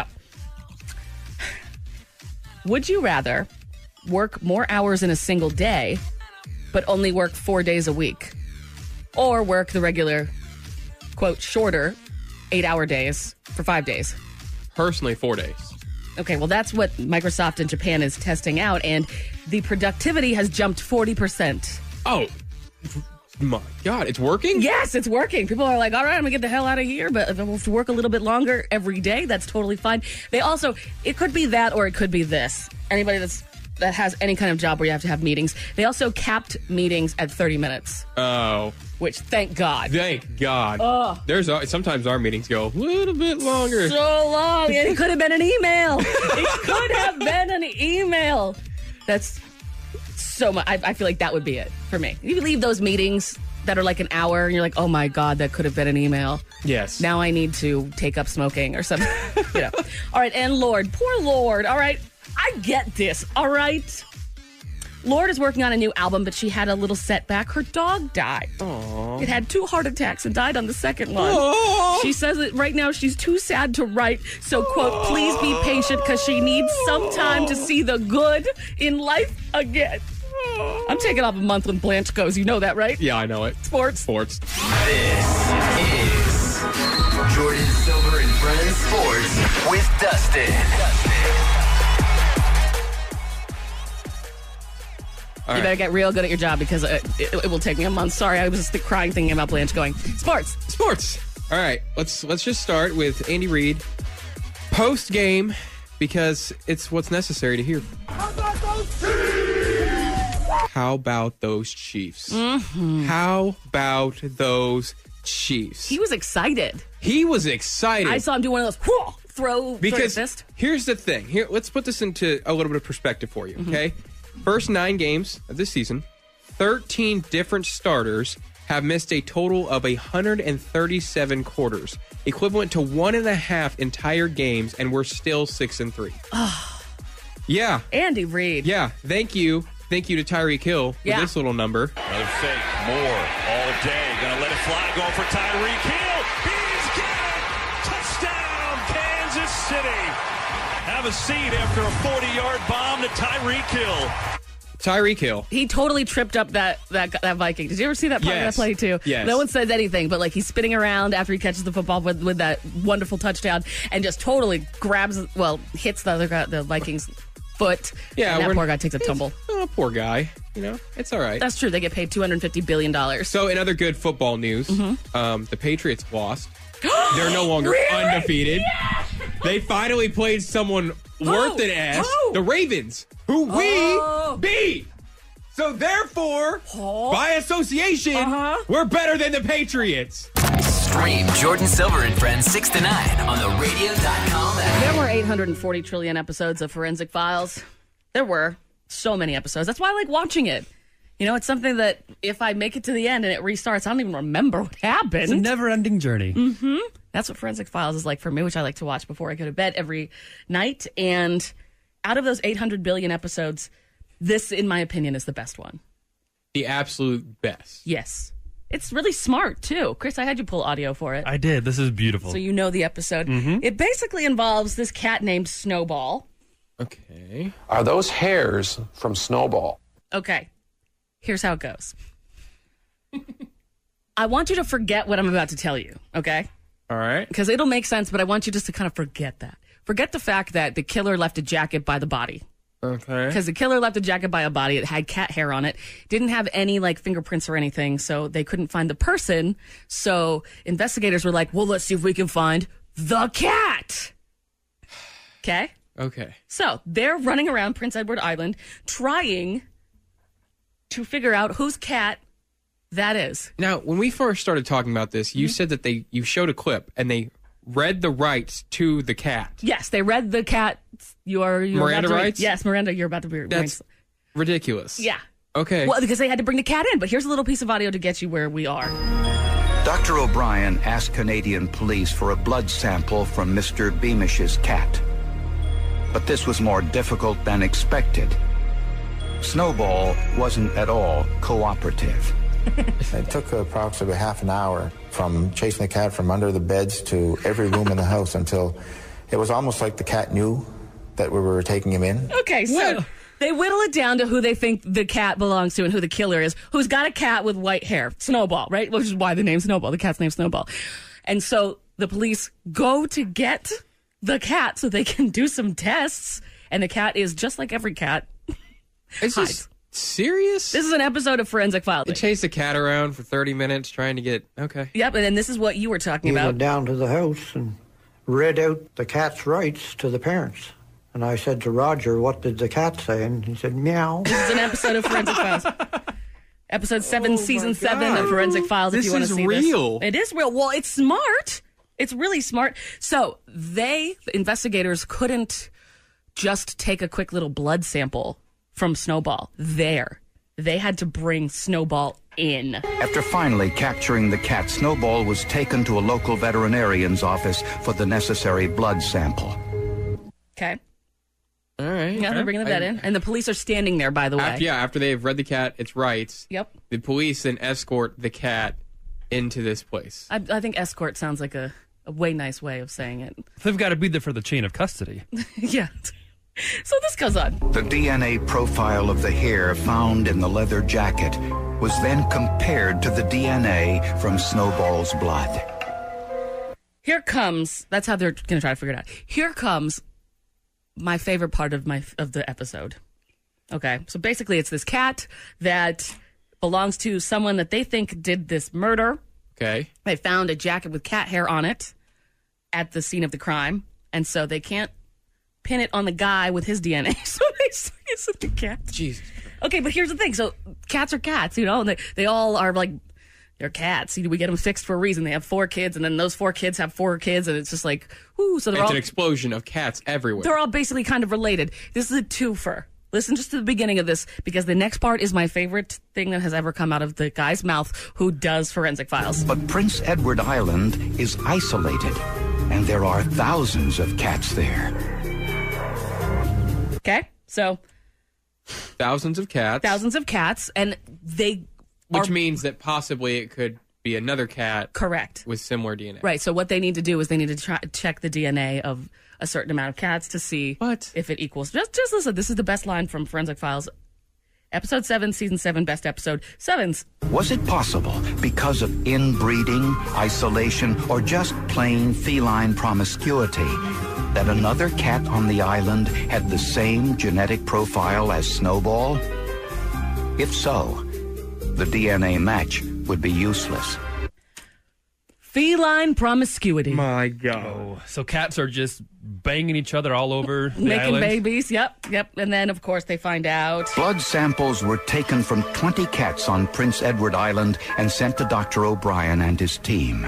Speaker 3: would you rather work more hours in a single day, but only work 4 days a week? Or work the regular, quote, shorter 8-hour days for 5 days?
Speaker 5: Personally, 4 days.
Speaker 3: Okay, well, that's what Microsoft in Japan is testing out, and the productivity has jumped 40%.
Speaker 5: Oh, my God, it's working?
Speaker 3: Yes, it's working. People are like, all right, I'm going to get the hell out of here, but if I have to work a little bit longer every day, that's totally fine. They also, it could be that or it could be this. Anybody that has any kind of job where you have to have meetings. They also capped meetings at 30 minutes.
Speaker 5: Oh.
Speaker 3: Which, thank God.
Speaker 5: Thank God.
Speaker 3: Oh.
Speaker 5: Sometimes our meetings go a little bit longer.
Speaker 3: So long. And it could have been an email. It could have been an email. That's so much. I feel like that would be it for me. You leave those meetings that are like an hour and you're like, oh my God, that could have been an email.
Speaker 5: Yes.
Speaker 3: Now I need to take up smoking or something. You know. All right. And Lorde, poor Lorde. All right. I get this. All right. Lorde is working on a new album, but she had a little setback. Her dog died.
Speaker 5: Aww.
Speaker 3: It had 2 heart attacks and died on the second one.
Speaker 5: Aww.
Speaker 3: She says that right now she's too sad to write. So, quote, please be patient because she needs some time to see the good in life again. I'm taking off a month when Blanche goes. You know that, right?
Speaker 5: Yeah, I know it.
Speaker 3: Sports.
Speaker 6: This is Jordan Silver and Friends Sports with Dustin.
Speaker 3: You better get real good at your job because it will take me a month. Sorry, I was just crying thinking about Blanche going. Sports.
Speaker 5: All right, let's just start with Andy Reid post game because it's what's necessary to hear. How about those Chiefs?
Speaker 3: Mm-hmm.
Speaker 5: How about those Chiefs?
Speaker 3: He was excited.
Speaker 5: I
Speaker 3: saw him do one of those throw
Speaker 5: because
Speaker 3: fist.
Speaker 5: Here's the thing. Here, let's put this into a little bit of perspective for you. Okay. First 9 games of this season, 13 different starters have missed a total of 137 quarters, equivalent to 1.5 entire games, and we're still 6-3. Yeah.
Speaker 3: Andy Reid.
Speaker 5: Yeah. Thank you to Tyreek Hill for this little number.
Speaker 16: Another fake. Moore all day. Gonna let it fly. Going for Tyreek Hill. He's got it. Touchdown, Kansas City. have a seat after a 40-yard bomb to Tyreek Hill.
Speaker 5: Tyreek Hill.
Speaker 3: He totally tripped up that Viking. Did you ever see that part of that play too?
Speaker 5: Yes.
Speaker 3: No one says anything, but like he's spinning around after he catches the football with that wonderful touchdown and just totally hits the Vikings' foot.
Speaker 5: Yeah,
Speaker 3: and that poor guy takes a tumble.
Speaker 5: Oh, poor guy. You know, it's all right.
Speaker 3: That's true. They get paid $250 billion.
Speaker 5: So in other good football news, the Patriots lost. They're no longer undefeated. Yes! They finally played someone worth an ass. The Ravens, who we beat. So therefore, by association, we're better than the Patriots.
Speaker 6: Stream Jordan Silver and Friends 6 to 9 on the radio.com app.
Speaker 3: There were 840 trillion episodes of Forensic Files. There were so many episodes. That's why I like watching it. You know, it's something that if I make it to the end and it restarts, I don't even remember what happened.
Speaker 4: It's a never-ending journey.
Speaker 3: Mm-hmm. That's what Forensic Files is like for me, which I like to watch before I go to bed every night. And out of those 800 billion episodes, this, in my opinion, is the best one.
Speaker 5: The absolute best.
Speaker 3: Yes. It's really smart, too. Chris, I had you pull audio for it.
Speaker 4: I did. This is beautiful.
Speaker 3: So you know the episode.
Speaker 4: Mm-hmm.
Speaker 3: It basically involves this cat named Snowball.
Speaker 5: Okay.
Speaker 17: Are those hairs from Snowball?
Speaker 3: Okay. Here's how it goes. I want you to forget what I'm about to tell you, okay?
Speaker 5: All right.
Speaker 3: Because it'll make sense, but I want you just to kind of forget that. Forget the fact that the killer left a jacket by the body.
Speaker 5: Okay.
Speaker 3: Because the killer left a jacket by a body. It had cat hair on it. Didn't have any, like, fingerprints or anything, so they couldn't find the person. So investigators were like, well, let's see if we can find the cat. Okay?
Speaker 5: Okay.
Speaker 3: So they're running around Prince Edward Island trying to figure out whose cat that is.
Speaker 5: Now, when we first started talking about this, you said that you showed a clip and they read the rights to the cat.
Speaker 3: Yes, they read the cat. You're
Speaker 5: Miranda rights?
Speaker 3: Yes, Miranda, you're about to be.
Speaker 5: That's ridiculous.
Speaker 3: Yeah.
Speaker 5: Okay.
Speaker 3: Well, because they had to bring the cat in, but here's a little piece of audio to get you where we are.
Speaker 18: Dr. O'Brien asked Canadian police for a blood sample from Mr. Beamish's cat. But this was more difficult than expected. Snowball wasn't at all cooperative.
Speaker 19: It took approximately half an hour from chasing the cat from under the beds to every room in the house until it was almost like the cat knew that we were taking him in.
Speaker 3: Okay, so they whittle it down to who they think the cat belongs to and who the killer is, who's got a cat with white hair. Snowball, right? Which is why the name Snowball. The cat's name Snowball. And so the police go to get the cat so they can do some tests, and the cat is just like every cat.
Speaker 5: Is this serious?
Speaker 3: This is an episode of Forensic Files.
Speaker 5: They chased the cat around for 30 minutes trying to get... Okay.
Speaker 3: Yep, and then this is what you were talking
Speaker 20: He
Speaker 3: about.
Speaker 20: went down to the house and read out the cat's rights to the parents. And I said to Roger, what did the cat say? And he said, meow.
Speaker 3: This is an episode of Forensic Files. Episode 7, Season 7 of Forensic Files, if you want to see this.
Speaker 5: This is real.
Speaker 3: It is real. Well, it's smart. It's really smart. So the investigators couldn't just take a quick little blood sample from Snowball there. They had to bring Snowball in.
Speaker 18: After finally capturing the cat, Snowball was taken to a local veterinarian's office for the necessary blood sample.
Speaker 3: Okay.
Speaker 5: All right.
Speaker 3: Yeah, they're bringing that in. And the police are standing there, by the way.
Speaker 5: After they've read the cat its rights.
Speaker 3: Yep.
Speaker 5: The police then escort the cat into this place.
Speaker 3: I think escort sounds like a way nice way of saying it.
Speaker 4: They've got to be there for the chain of custody.
Speaker 3: Yeah. So this goes on.
Speaker 18: The DNA profile of the hair found in the leather jacket was then compared to the DNA from Snowball's blood.
Speaker 3: Here comes, that's how they're going to try to figure it out. Here comes my favorite part of the episode. Okay, so basically it's this cat that belongs to someone that they think did this murder.
Speaker 5: Okay.
Speaker 3: They found a jacket with cat hair on it at the scene of the crime, and so they can't pin it on the guy with his DNA. So they say it's the cat.
Speaker 5: Jesus.
Speaker 3: Okay, but here's the thing. So cats are cats, you know, and they all are like, they're cats. We get them fixed for a reason. They have 4 kids, and then those 4 kids have 4 kids, and it's just like, whoo. So
Speaker 5: It's an explosion of cats everywhere.
Speaker 3: They're all basically kind of related. This is a twofer. Listen just to the beginning of this, because the next part is my favorite thing that has ever come out of the guy's mouth who does Forensic Files.
Speaker 18: But Prince Edward Island is isolated, and there are thousands of cats there.
Speaker 3: Okay, so
Speaker 5: Thousands of cats.
Speaker 3: And
Speaker 5: Which means that possibly it could be another cat.
Speaker 3: Correct.
Speaker 5: With similar DNA.
Speaker 3: Right, so what they need to do is they need to check the DNA of a certain amount of cats to see if it equals. Just listen. This is the best line from Forensic Files. Episode 7, Season 7, best episode. Sevens.
Speaker 18: Was it possible, because of inbreeding, isolation, or just plain feline promiscuity, that another cat on the island had the same genetic profile as Snowball? If so, the DNA match would be useless.
Speaker 3: Feline promiscuity.
Speaker 5: My God.
Speaker 4: Oh, so cats are just banging each other all over the
Speaker 3: Making
Speaker 4: island?
Speaker 3: babies, yep. And then, of course, they find out.
Speaker 18: Blood samples were taken from 20 cats on Prince Edward Island and sent to Dr. O'Brien and his team.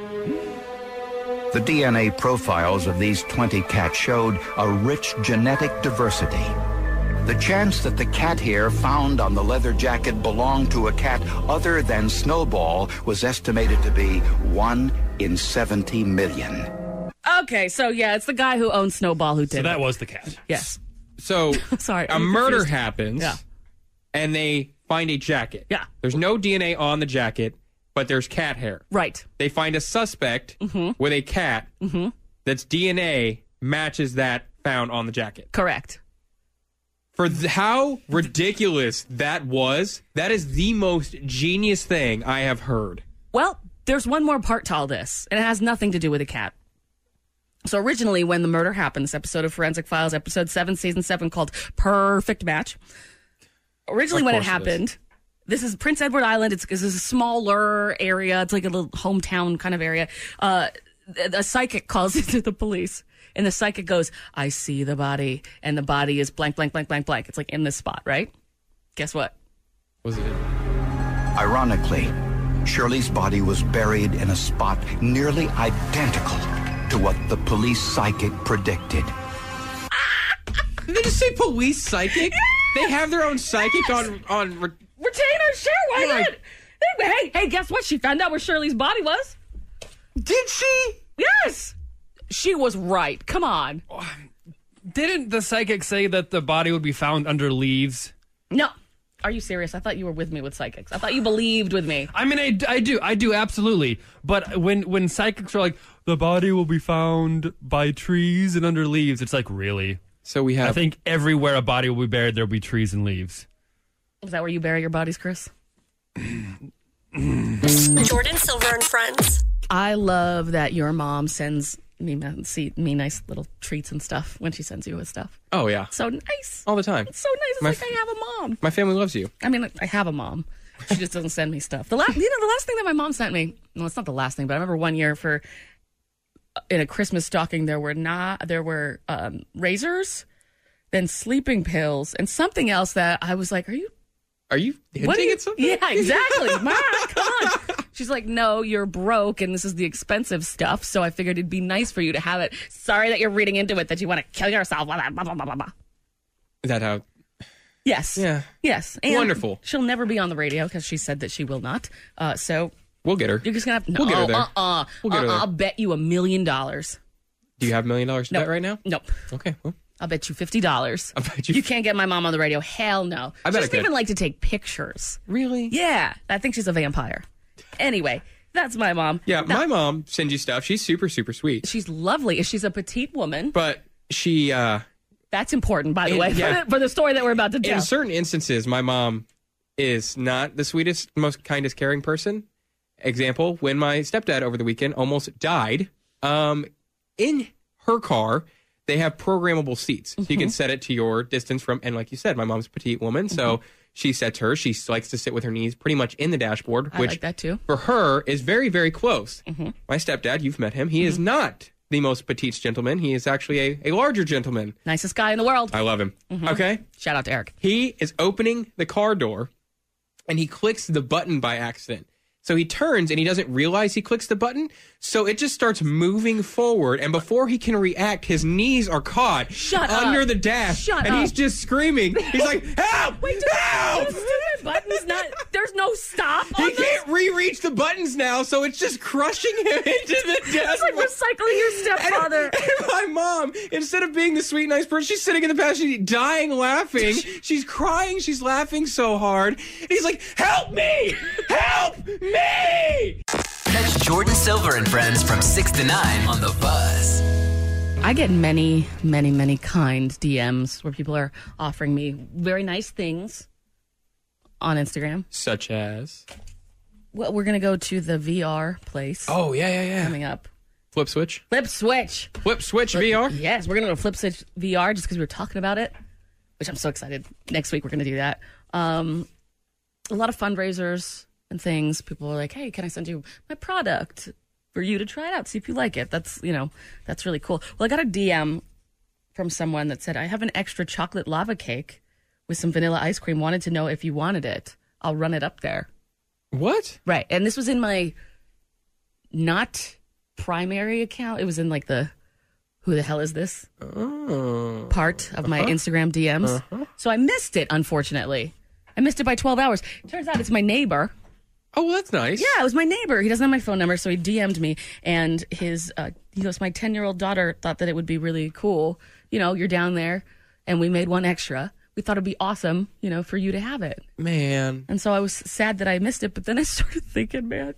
Speaker 18: The DNA profiles of these 20 cats showed a rich genetic diversity. The chance that the cat hair found on the leather jacket belonged to a cat other than Snowball was estimated to be 1 in 70 million.
Speaker 3: Okay, so yeah, it's the guy who owns Snowball who did
Speaker 4: So that
Speaker 3: it.
Speaker 4: was the cat.
Speaker 3: Yes.
Speaker 5: So
Speaker 3: Sorry,
Speaker 5: a
Speaker 3: I'm
Speaker 5: murder
Speaker 3: confused.
Speaker 5: happens,
Speaker 3: Yeah.
Speaker 5: and they find a jacket.
Speaker 3: Yeah.
Speaker 5: There's no DNA on the jacket, but there's cat hair.
Speaker 3: Right.
Speaker 5: They find a suspect with a cat that's DNA matches that found on the jacket.
Speaker 3: Correct.
Speaker 5: For how ridiculous that was, that is the most genius thing I have heard.
Speaker 3: Well, there's one more part to all this, and it has nothing to do with a cat. So originally, when the murder happened, this episode of Forensic Files, episode 7, season 7, called Perfect Match. Originally, when it happened, this is Prince Edward Island. It's a smaller area. It's like a little hometown kind of area. A psychic calls into the police, and the psychic goes, "I see the body, and the body is blank, blank, blank, blank, blank." It's like in this spot, right? Guess what?
Speaker 5: Was it?
Speaker 18: Ironically, Shirley's body was buried in a spot nearly identical to what the police psychic predicted.
Speaker 5: Did they just say police psychic? They have their own psychic on
Speaker 3: Retainer, sure, why not? Hey, guess what? She found out where Shirley's body was.
Speaker 5: Did she?
Speaker 3: Yes. She was right. Come on.
Speaker 4: Didn't the psychic say that the body would be found under leaves?
Speaker 3: No. Are you serious? I thought you were with me with psychics. I thought you believed with me.
Speaker 4: I mean, I do, absolutely. But when psychics are like, the body will be found by trees and under leaves, it's like, really?
Speaker 5: So we have...
Speaker 4: I think everywhere a body will be buried, there'll be trees and leaves.
Speaker 3: Is that where you bury your bodies, Chris?
Speaker 13: Jordan Silver and Friends.
Speaker 3: I love that your mom sends me nice little treats and stuff when she sends you with stuff.
Speaker 5: Oh, yeah.
Speaker 3: So nice.
Speaker 5: All the time.
Speaker 3: It's so nice. It's like I have a mom.
Speaker 5: My family loves you.
Speaker 3: I mean, I have a mom. She just doesn't send me stuff. The last thing that my mom sent me, well, it's not the last thing, but I remember one year in a Christmas stocking, there were razors, then sleeping pills, and something else that I was like, Are you
Speaker 5: hinting at something?
Speaker 3: Yeah, exactly. Mom, come on. She's like, no, you're broke, and this is the expensive stuff, so I figured it'd be nice for you to have it. Sorry that you're reading into it, that you want to kill yourself. Blah, blah, blah, blah, blah.
Speaker 5: Is that how...
Speaker 3: Yes.
Speaker 5: Yeah.
Speaker 3: Yes. And
Speaker 5: wonderful.
Speaker 3: She'll never be on the radio because she said that she will not. So
Speaker 5: we'll get her.
Speaker 3: You're just going to have...
Speaker 5: We'll get her there. We'll get her there.
Speaker 3: I'll bet you $1 million.
Speaker 5: Do you have $1 million to bet right now?
Speaker 3: Nope.
Speaker 5: Okay, well...
Speaker 3: I'll bet you $50.
Speaker 5: I bet you...
Speaker 3: You can't get my mom on the radio. Hell no.
Speaker 5: I bet
Speaker 3: she
Speaker 5: I
Speaker 3: doesn't
Speaker 5: could.
Speaker 3: even like to take pictures.
Speaker 5: Really?
Speaker 3: Yeah. I think she's a vampire. Anyway, that's my mom.
Speaker 5: Yeah, my mom sends you stuff. She's super, super sweet.
Speaker 3: She's lovely. She's a petite woman.
Speaker 5: But she...
Speaker 3: That's important, by the way, for the story that we're about to tell.
Speaker 5: In certain instances, my mom is not the sweetest, most kindest, caring person. Example, when my stepdad over the weekend almost died, in her car... They have programmable seats. So you can set it to your distance from, and like you said, my mom's a petite woman, so she sets her. She likes to sit with her knees pretty much in the dashboard,
Speaker 3: I
Speaker 5: which
Speaker 3: like that too.
Speaker 5: For her is very, very close. My stepdad, you've met him. He is not the most petite gentleman. He is actually a larger gentleman.
Speaker 3: Nicest guy in the world.
Speaker 5: I love him. Okay?
Speaker 3: Shout out to Eric.
Speaker 5: He is opening the car door, and he clicks the button by accident. So he turns and he doesn't realize he clicks the button. So it just starts moving forward. And before he can react, his knees are caught under the dash. And he's just screaming. He's like, help!
Speaker 3: Wait,
Speaker 5: help!
Speaker 3: The stupid button's not, there's no stop on
Speaker 5: He can't re-reach the buttons now, so it's just crushing him into the dashboard.
Speaker 3: It's like recycling your stepfather.
Speaker 5: And my mom, instead of being the sweet, nice person, she's sitting in the passenger, dying laughing. She's crying. She's laughing so hard. And he's like, help me! Help me!
Speaker 6: Catch Jordan Silver and Friends from 6 to 9 on The Buzz.
Speaker 3: I get many, many, many kind DMs where people are offering me very nice things on Instagram.
Speaker 5: Such as?
Speaker 3: Well, we're going to go to the VR place.
Speaker 5: Oh, yeah.
Speaker 3: Coming up.
Speaker 5: Flip Switch?
Speaker 3: Flip Switch
Speaker 5: VR?
Speaker 3: Yes, we're going to go to Flip Switch VR just because we were talking about it, which I'm so excited. Next week we're going to do that. A lot of fundraisers and things. People are like, hey, can I send you my product for you to try it out, see if you like it? That's really cool. Well, I got a DM from someone that said, I have an extra chocolate lava cake with some vanilla ice cream. Wanted to know if you wanted it. I'll run it up there.
Speaker 5: What?
Speaker 3: Right. And this was in my not primary account. It was in like the who the hell is this part of my Instagram DMs. So I missed it, unfortunately. I missed it by 12 hours. Turns out it's my neighbor.
Speaker 5: Oh, well, that's nice.
Speaker 3: Yeah, it was my neighbor. He doesn't have my phone number, so he DM'd me. And his, he goes, my 10-year-old daughter thought that it would be really cool. You know, you're down there, and we made one extra. We thought it'd be awesome, you know, for you to have it.
Speaker 5: Man.
Speaker 3: And so I was sad that I missed it, but then I started thinking, man,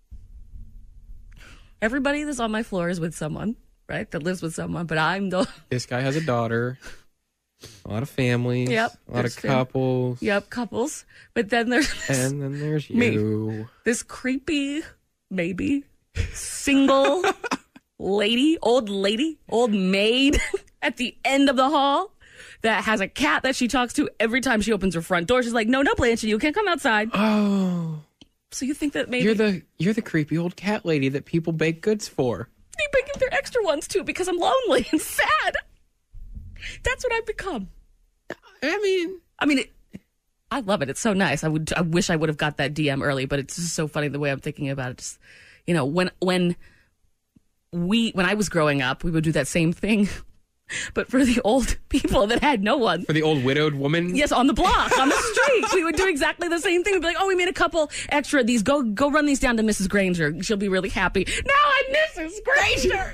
Speaker 3: everybody that's on my floor is with someone, right? That lives with someone, but I'm the...
Speaker 5: This guy has a daughter. A lot of families.
Speaker 3: Yep.
Speaker 5: A lot of couples.
Speaker 3: Yep, couples. But then there's...
Speaker 5: And then there's
Speaker 3: me.
Speaker 5: you.
Speaker 3: This creepy, maybe, single old maid at the end of the hall that has a cat that she talks to every time she opens her front door. She's like, no, Blanche, you can't come outside.
Speaker 5: Oh.
Speaker 3: So you think that maybe...
Speaker 5: You're the creepy old cat lady that people bake goods for.
Speaker 3: They bake their extra ones, too, because I'm lonely and sad. That's what I've become. I mean, I love it. It's so nice. I wish I would have got that DM early, but it's just so funny the way I'm thinking about it. Just, you know, when I was growing up, we would do that same thing, but for the old people that had no one.
Speaker 5: For the old widowed woman?
Speaker 3: Yes, on the block, on the street. We would do exactly the same thing. We'd be like, oh, we made a couple extra of these. Go run these down to Mrs. Granger. She'll be really happy. Now I'm Mrs. Granger.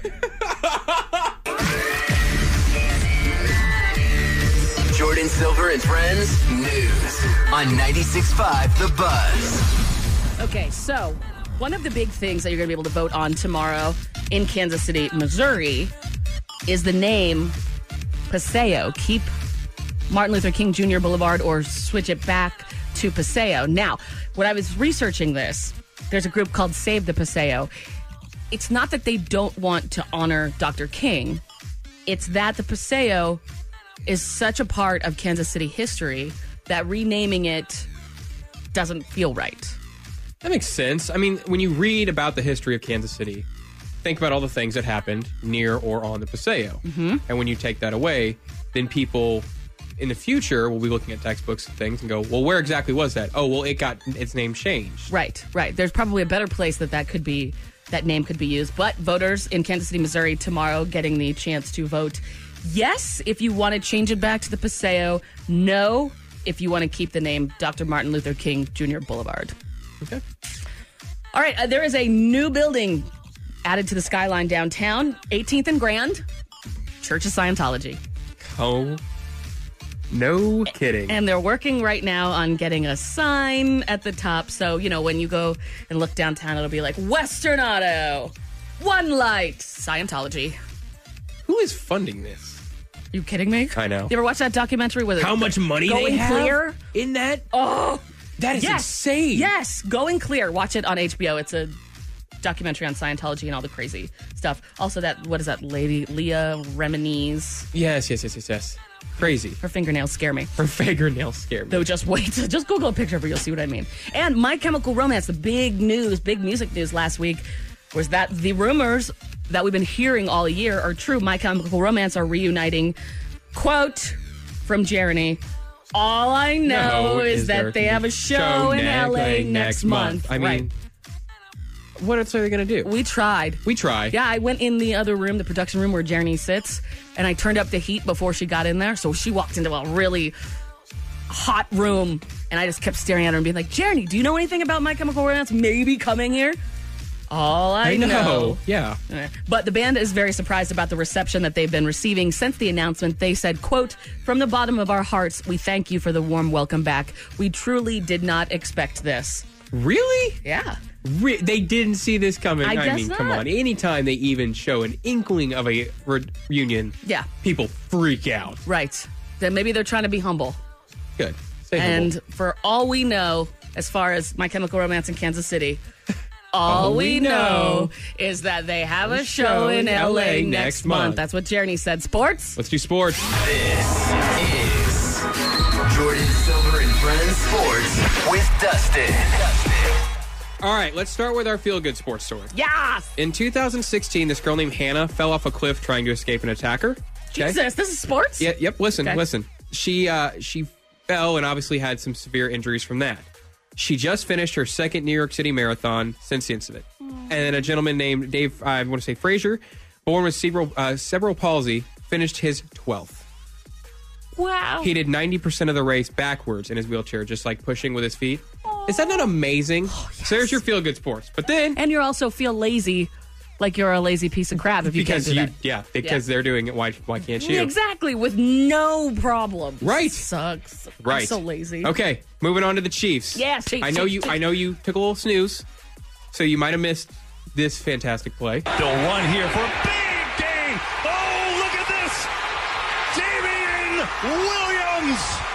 Speaker 6: Jordan Silver and Friends News on 96.5 The Buzz.
Speaker 3: Okay, so one of the big things that you're going to be able to vote on tomorrow in Kansas City, Missouri, is the name Paseo. Keep Martin Luther King Jr. Boulevard or switch it back to Paseo. Now, when I was researching this, there's a group called Save the Paseo. It's not that they don't want to honor Dr. King. It's that the Paseo is such a part of Kansas City history that renaming it doesn't feel right.
Speaker 5: That makes sense. I mean, when you read about the history of Kansas City, think about all the things that happened near or on the Paseo.
Speaker 3: Mm-hmm.
Speaker 5: And when you take that away, then people in the future will be looking at textbooks and things and go, well, where exactly was that? Oh, well, it got its name changed.
Speaker 3: Right. There's probably a better place that name could be used. But voters in Kansas City, Missouri tomorrow getting the chance to vote yes if you want to change it back to the Paseo. No if you want to keep the name Dr. Martin Luther King Jr. Boulevard.
Speaker 5: Okay.
Speaker 3: All right. There is a new building added to the skyline downtown, 18th and Grand, Church of Scientology.
Speaker 5: Oh, no kidding.
Speaker 3: And they're working right now on getting a sign at the top. So, you know, when you go and look downtown, it'll be like Western Auto, One Light, Scientology.
Speaker 5: Who is funding this?
Speaker 3: You kidding me?
Speaker 5: I know.
Speaker 3: You ever watch that documentary with
Speaker 5: how much money they have
Speaker 3: clear
Speaker 5: in that?
Speaker 3: Oh,
Speaker 5: that is insane.
Speaker 3: Yes, Going Clear. Watch it on HBO. It's a documentary on Scientology and all the crazy stuff. Also, what is that lady, Leah Remini's?
Speaker 5: Yes. Crazy.
Speaker 3: Her fingernails scare me.
Speaker 5: Though
Speaker 3: just wait. Just Google a picture of her. You'll see what I mean. And My Chemical Romance, the big music news last week was that the rumors that we've been hearing all year are true. My Chemical Romance are reuniting. Quote from Jeremy, all I know is that they have a show in LA next month.
Speaker 5: I mean, what else are they going to do?
Speaker 3: We tried. Yeah, I went in the other room, the production room where Jeremy sits, and I turned up the heat before she got in there. So she walked into a really hot room, and I just kept staring at her and being like, Jeremy, do you know anything about My Chemical Romance maybe coming here? All I know.
Speaker 5: Yeah.
Speaker 3: But the band is very surprised about the reception that they've been receiving since the announcement. They said, quote, from the bottom of our hearts, we thank you for the warm welcome back. We truly did not expect this.
Speaker 5: Really?
Speaker 3: Yeah.
Speaker 5: They didn't see this coming.
Speaker 3: I guess
Speaker 5: mean,
Speaker 3: not.
Speaker 5: come on. Anytime they even show an inkling of a reunion,
Speaker 3: Yeah.
Speaker 5: people freak out.
Speaker 3: Right. Then maybe they're trying to be humble.
Speaker 5: Good. Stay
Speaker 3: And
Speaker 5: humble.
Speaker 3: for all we know, as far as My Chemical Romance in Kansas City, all we know is that they have a show in LA next month. That's what Jeremy said. Sports?
Speaker 5: Let's do sports.
Speaker 6: This is Jordan Silver and Friends Sports with Dustin.
Speaker 5: All right, let's start with our feel-good sports story.
Speaker 3: Yes!
Speaker 5: In 2016, this girl named Hannah fell off a cliff trying to escape an attacker. Okay?
Speaker 3: Jesus, this is sports?
Speaker 5: Yep, listen.
Speaker 3: Okay.
Speaker 5: She fell and obviously had some severe injuries from that. She just finished her second New York City marathon since the incident. And then a gentleman named Dave, I want to say Frazier, born with cerebral palsy, finished his 12th.
Speaker 3: Wow.
Speaker 5: He did 90% of the race backwards in his wheelchair, just like pushing with his feet. Is that not amazing? Yes. So there's your feel-good sports. But then...
Speaker 3: And you also feel lazy, like you're a lazy piece of crap if you can't do that.
Speaker 5: Yeah, because they're doing it. Why can't you?
Speaker 3: Exactly, with no problem.
Speaker 5: Right.
Speaker 3: Sucks.
Speaker 5: Right.
Speaker 3: I'm so lazy.
Speaker 5: Okay, moving on to the Chiefs.
Speaker 3: Yes, Chiefs.
Speaker 5: I know you took a little snooze, so you might have missed this fantastic play.
Speaker 16: They'll run here for a big gain. Oh, look at this. Damian Williams.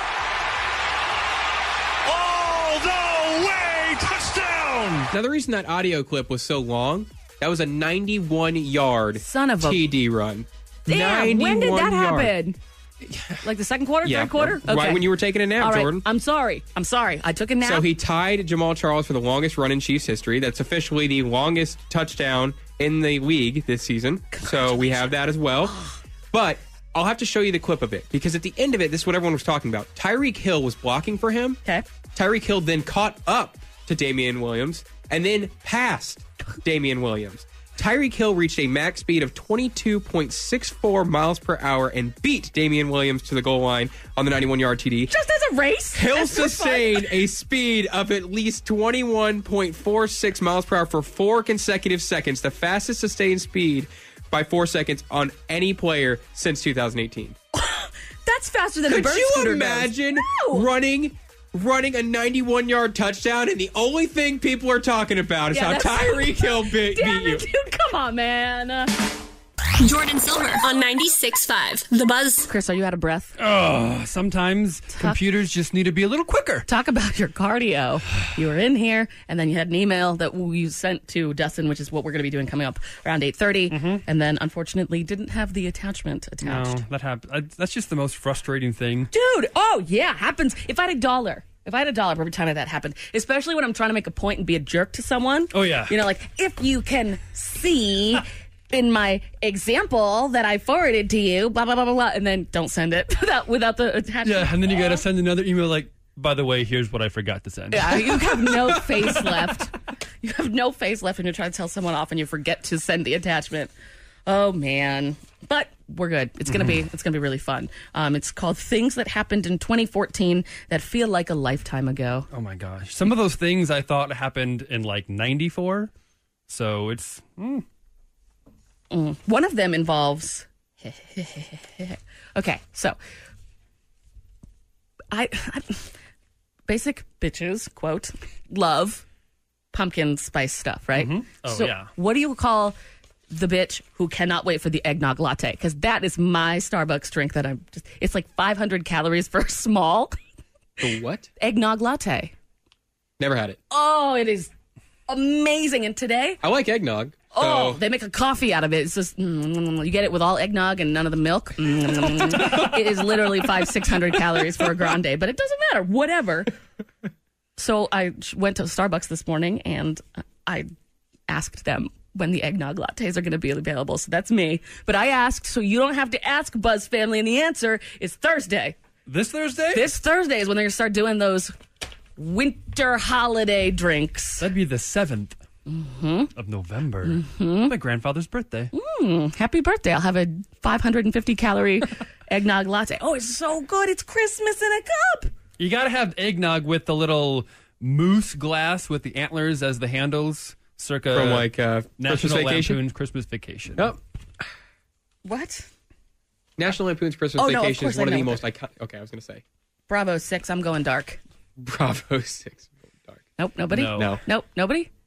Speaker 16: All the way. Touchdown.
Speaker 5: Now, the reason that audio clip was so long, that was a 91-yard TD run.
Speaker 3: Damn, when did that
Speaker 5: 91 yard.
Speaker 3: happen? Like the second quarter, third quarter?
Speaker 5: Right when you were taking a nap,
Speaker 3: All right.
Speaker 5: Jordan.
Speaker 3: I'm sorry. I took a nap.
Speaker 5: So he tied Jamal Charles for the longest run in Chiefs history. That's officially the longest touchdown in the league this season. So we have that as well. But I'll have to show you the clip of it because at the end of it, this is what everyone was talking about. Tyreek Hill was blocking for him.
Speaker 3: Okay.
Speaker 5: Tyreek Hill then caught up to Damian Williams and then passed Damian Williams. Tyreek Hill reached a max speed of 22.64 miles per hour and beat Damian Williams to the goal line on the 91-yard TD.
Speaker 3: Just as a race?
Speaker 5: Hill sustained a speed of at least 21.46 miles per hour for 4 consecutive seconds, the fastest sustained speed by 4 seconds on any player since 2018.
Speaker 3: That's faster than a
Speaker 5: Could
Speaker 3: bird
Speaker 5: you
Speaker 3: scooter
Speaker 5: imagine
Speaker 3: does. No.
Speaker 5: running a 91-yard touchdown, and the only thing people are talking about is how
Speaker 3: that's-
Speaker 5: Tyreek Hill beat
Speaker 3: Damn
Speaker 5: you.
Speaker 3: it, dude, come on, man.
Speaker 13: Jordan Silver on 96.5 The Buzz.
Speaker 3: Chris, are you out of breath?
Speaker 4: Oh, sometimes computers just need to be a little quicker.
Speaker 3: Talk about your cardio. You were in here, and then you had an email that you sent to Dustin, which is what we're going to be doing coming up around 8:30, and then unfortunately didn't have the attachment attached.
Speaker 4: No, that happened. That's just the most frustrating thing.
Speaker 3: Dude, oh yeah, happens. If I had $1 for every time that happened, especially when I'm trying to make a point and be a jerk to someone.
Speaker 4: Oh, yeah.
Speaker 3: You know, like, if you can see in my example that I forwarded to you, blah, blah, blah, blah, blah, and then don't send it without the attachment.
Speaker 4: Yeah, and then you got to send another email like, by the way, here's what I forgot to send.
Speaker 3: Yeah, you have no face left. You have no face left when you're trying to tell someone off and you forget to send the attachment. Oh, man. But we're good. It's gonna be really fun. It's called Things That Happened in 2014 That Feel Like a Lifetime Ago.
Speaker 4: Oh my gosh. Some of those things I thought happened in like 94. So it's
Speaker 3: One of them involves okay, so I basic bitches, quote, love pumpkin spice stuff, right?
Speaker 4: Oh,
Speaker 3: so
Speaker 4: yeah.
Speaker 3: what do you call the bitch who cannot wait for the eggnog latte? Because that is my Starbucks drink that I'm just, it's like 500 calories for a small.
Speaker 5: The what?
Speaker 3: Eggnog latte.
Speaker 5: Never had it.
Speaker 3: Oh, it is amazing. And today,
Speaker 5: I like eggnog.
Speaker 3: oh,
Speaker 5: So
Speaker 3: they make a coffee out of it. It's just, you get it with all eggnog and none of the milk. It is literally 500-600 calories for a grande, but it doesn't matter. Whatever. So I went to Starbucks this morning and I asked them when the eggnog lattes are going to be available. So that's me. But I asked, so you don't have to ask, Buzz family, and the answer is Thursday.
Speaker 4: This Thursday?
Speaker 3: This Thursday is when they're going to start doing those winter holiday drinks.
Speaker 4: That'd be the 7th of November. My grandfather's birthday.
Speaker 3: Happy birthday. I'll have a 550-calorie eggnog latte. Oh, it's so good. It's Christmas in a cup.
Speaker 4: You got to have eggnog with the little moose glass with the antlers as the handles, circa
Speaker 5: from like
Speaker 4: National
Speaker 5: Christmas Vacation.
Speaker 4: Lampoon's Christmas Vacation.
Speaker 5: Yep.
Speaker 3: What?
Speaker 5: National Lampoon's Christmas
Speaker 3: Oh, no, of
Speaker 5: Vacation is
Speaker 3: course
Speaker 5: one
Speaker 3: I
Speaker 5: of the
Speaker 3: know
Speaker 5: most iconic. Okay, I was going to say.
Speaker 3: Bravo 6. I'm going dark.
Speaker 5: Bravo 6. Dark.
Speaker 3: Nope. Nobody?
Speaker 4: No.
Speaker 3: Nope. Nobody?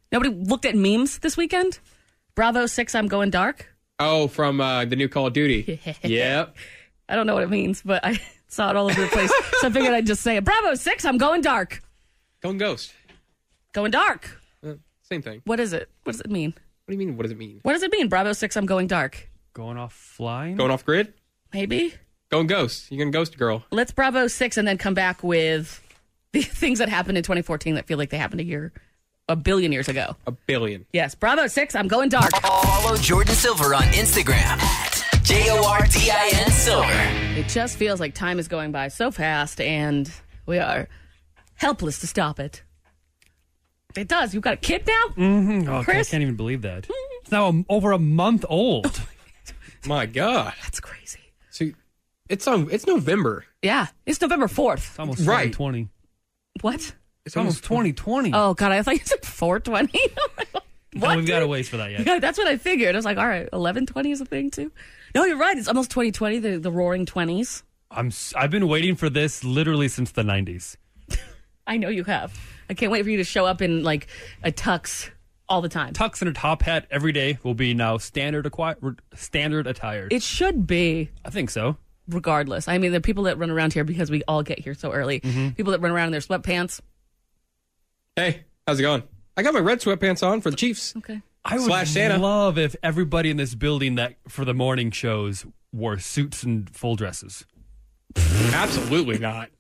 Speaker 3: Nobody looked at memes this weekend? Bravo 6, I'm going dark.
Speaker 5: Oh, from the new Call of Duty. Yep.
Speaker 3: I don't know what it means, but I saw it all over the place. So I figured I'd just say it. Bravo 6, I'm going dark.
Speaker 5: Going ghost.
Speaker 3: Going dark.
Speaker 5: Same thing.
Speaker 3: What is it? What does it mean?
Speaker 5: What do you mean, what does it mean?
Speaker 3: What does it mean? Bravo 6, I'm going dark.
Speaker 4: Going off flying?
Speaker 5: Going off grid?
Speaker 3: Maybe.
Speaker 5: Going ghost. You're going to ghost a girl.
Speaker 3: Let's Bravo 6 and then come back with the things that happened in 2014 that feel like they happened a billion years ago.
Speaker 5: A billion.
Speaker 3: Yes. Bravo 6, I'm going dark.
Speaker 6: Follow Jordan Silver on Instagram at JORDIN Silver.
Speaker 3: It just feels like time is going by so fast and we are helpless to stop it. It does. You've got a kid now?
Speaker 4: Mm-hmm. Oh,
Speaker 3: Chris?
Speaker 4: I can't even believe that. It's now over a month old.
Speaker 5: My God.
Speaker 3: That's crazy.
Speaker 5: So it's November.
Speaker 3: Yeah. It's November 4th.
Speaker 4: It's almost 2020.
Speaker 3: What?
Speaker 4: It's almost 2020.
Speaker 3: Oh, God. I thought you said 420.
Speaker 4: No, we've got a ways for that yet.
Speaker 3: Yeah, that's what I figured. I was like, all right, 1120 is a thing, too. No, you're right. It's almost 2020, the roaring 20s.
Speaker 4: I've been waiting for this literally since the 90s.
Speaker 3: I know you have. I can't wait for you to show up in, like, a tux all the time.
Speaker 4: Tux and a top hat every day will be now standard attire.
Speaker 3: It should be.
Speaker 4: I think so.
Speaker 3: Regardless. I mean, the people that run around here, because we all get here so early, people that run around in their sweatpants.
Speaker 5: Hey, how's it going? I got my red sweatpants on for the Chiefs.
Speaker 3: Okay.
Speaker 4: I would
Speaker 5: Santa.
Speaker 4: love if everybody in this building that for the morning shows wore suits and full dresses.
Speaker 5: Absolutely not.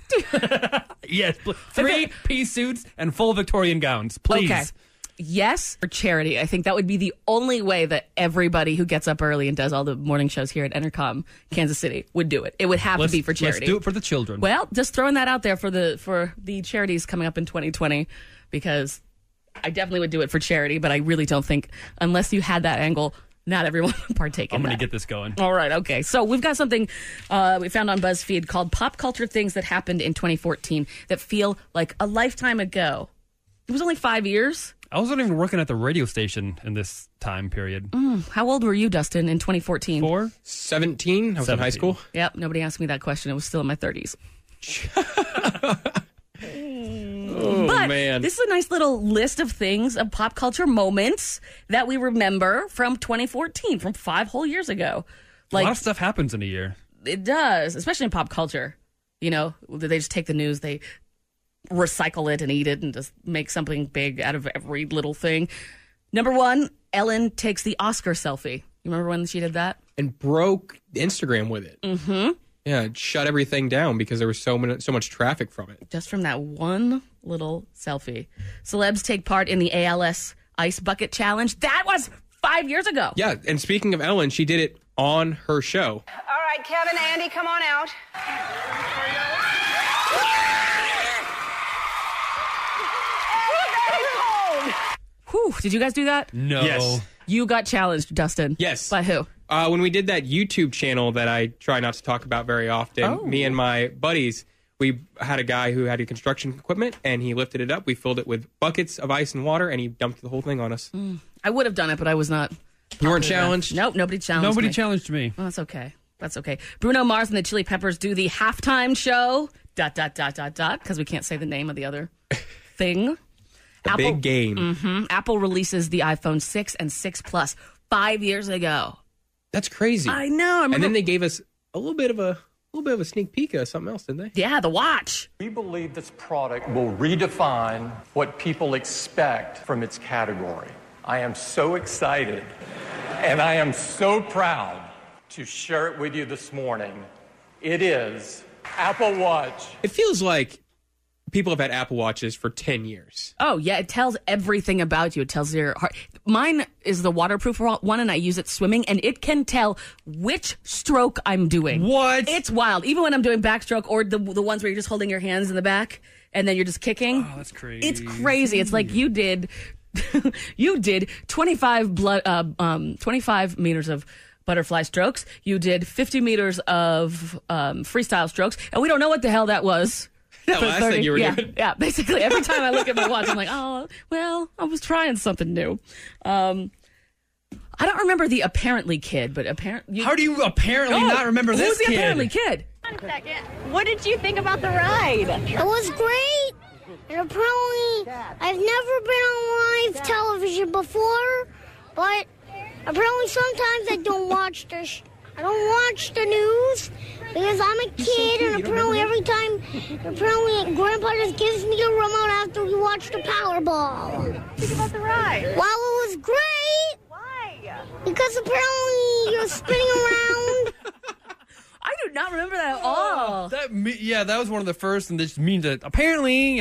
Speaker 4: Yes, 3-piece suits and full Victorian gowns, please.
Speaker 3: Okay. Yes, for charity. I think that would be the only way that everybody who gets up early and does all the morning shows here at Entercom, Kansas City, would do it. It would have to be for charity.
Speaker 4: Let's do it for the children.
Speaker 3: Well, just throwing that out there for the charities coming up in 2020, because I definitely would do it for charity, but I really don't think, unless you had that angle, not everyone would partake in that.
Speaker 4: I'm going to get this going.
Speaker 3: All right, okay. So we've got something we found on BuzzFeed called Pop Culture Things That Happened in 2014 That Feel Like a Lifetime Ago. It was only 5 years.
Speaker 4: I wasn't even working at the radio station in this time period.
Speaker 3: How old were you, Dustin, in 2014?
Speaker 5: 17. I was in high school.
Speaker 3: Yep, nobody asked me that question. It was still in my 30s. But
Speaker 5: man.
Speaker 3: This is a nice little list of things, of pop culture moments that we remember from 2014, from 5 whole years ago.
Speaker 4: Like, a lot of stuff happens in a year.
Speaker 3: It does, especially in pop culture. You know, they just take the news, they recycle it and eat it and just make something big out of every little thing. Number 1, Ellen takes the Oscar selfie. You remember when she did that?
Speaker 5: And broke Instagram with it.
Speaker 3: Mm-hmm.
Speaker 5: Yeah, it shut everything down because there was so much traffic from it.
Speaker 3: Just from that one little selfie. Celebs take part in the ALS Ice Bucket Challenge. That was 5 years ago.
Speaker 5: Yeah, and speaking of Ellen, she did it on her show.
Speaker 21: All right, Kevin, Andy, come on out.
Speaker 3: Whew, did you guys do that?
Speaker 4: No.
Speaker 5: Yes.
Speaker 3: You got challenged, Dustin.
Speaker 5: Yes.
Speaker 3: By who?
Speaker 5: When we did that YouTube channel that I try not to talk about very often, me and my buddies, we had a guy who had construction equipment, and he lifted it up. We filled it with buckets of ice and water, and he dumped the whole thing on us.
Speaker 3: I would have done it, but I was not.
Speaker 5: You weren't challenged?
Speaker 3: Nope, nobody challenged me.
Speaker 4: Nobody challenged me.
Speaker 3: Well, that's okay. That's okay. Bruno Mars and the Chili Peppers do the halftime show, ... because we can't say the name of the other thing.
Speaker 5: Big game.
Speaker 3: Apple releases the iPhone 6 and 6 Plus 5 years ago.
Speaker 5: That's crazy.
Speaker 3: I know.
Speaker 5: And then they gave us a little bit of a sneak peek of something else, didn't they?
Speaker 3: Yeah, the watch.
Speaker 22: We believe this product will redefine what people expect from its category. I am so excited, and I am so proud to share it with you this morning. It is Apple Watch.
Speaker 5: It feels like people have had Apple Watches for 10 years.
Speaker 3: Oh, yeah. It tells everything about you. It tells your heart. Mine is the waterproof one, and I use it swimming, and it can tell which stroke I'm doing.
Speaker 4: What?
Speaker 3: It's wild. Even when I'm doing backstroke or the ones where you're just holding your hands in the back, and then you're just kicking.
Speaker 4: Oh, that's crazy.
Speaker 3: It's crazy. It's like you did 25 meters of butterfly strokes. You did 50 meters of freestyle strokes, and we don't know what the hell that was.
Speaker 5: That last thing you were doing.
Speaker 3: Yeah, basically every time I look at my watch, I'm like, oh, well, I was trying something new. I don't remember the apparently kid, but apparently...
Speaker 4: How do you apparently not remember this
Speaker 3: Who's the
Speaker 4: kid?
Speaker 3: apparently kid?
Speaker 23: One second. What did you think about the ride?
Speaker 24: It was great.
Speaker 1: And apparently, I've never been on live television before, but apparently sometimes I don't watch I don't watch the news because I'm a kid, and apparently every time, Grandpa just gives me a remote after we watch the Powerball.
Speaker 2: Think about the ride.
Speaker 1: Well, it was great.
Speaker 2: Why?
Speaker 1: Because apparently you're spinning around.
Speaker 3: I do not remember that at all.
Speaker 4: That was one of the first, and this means that apparently.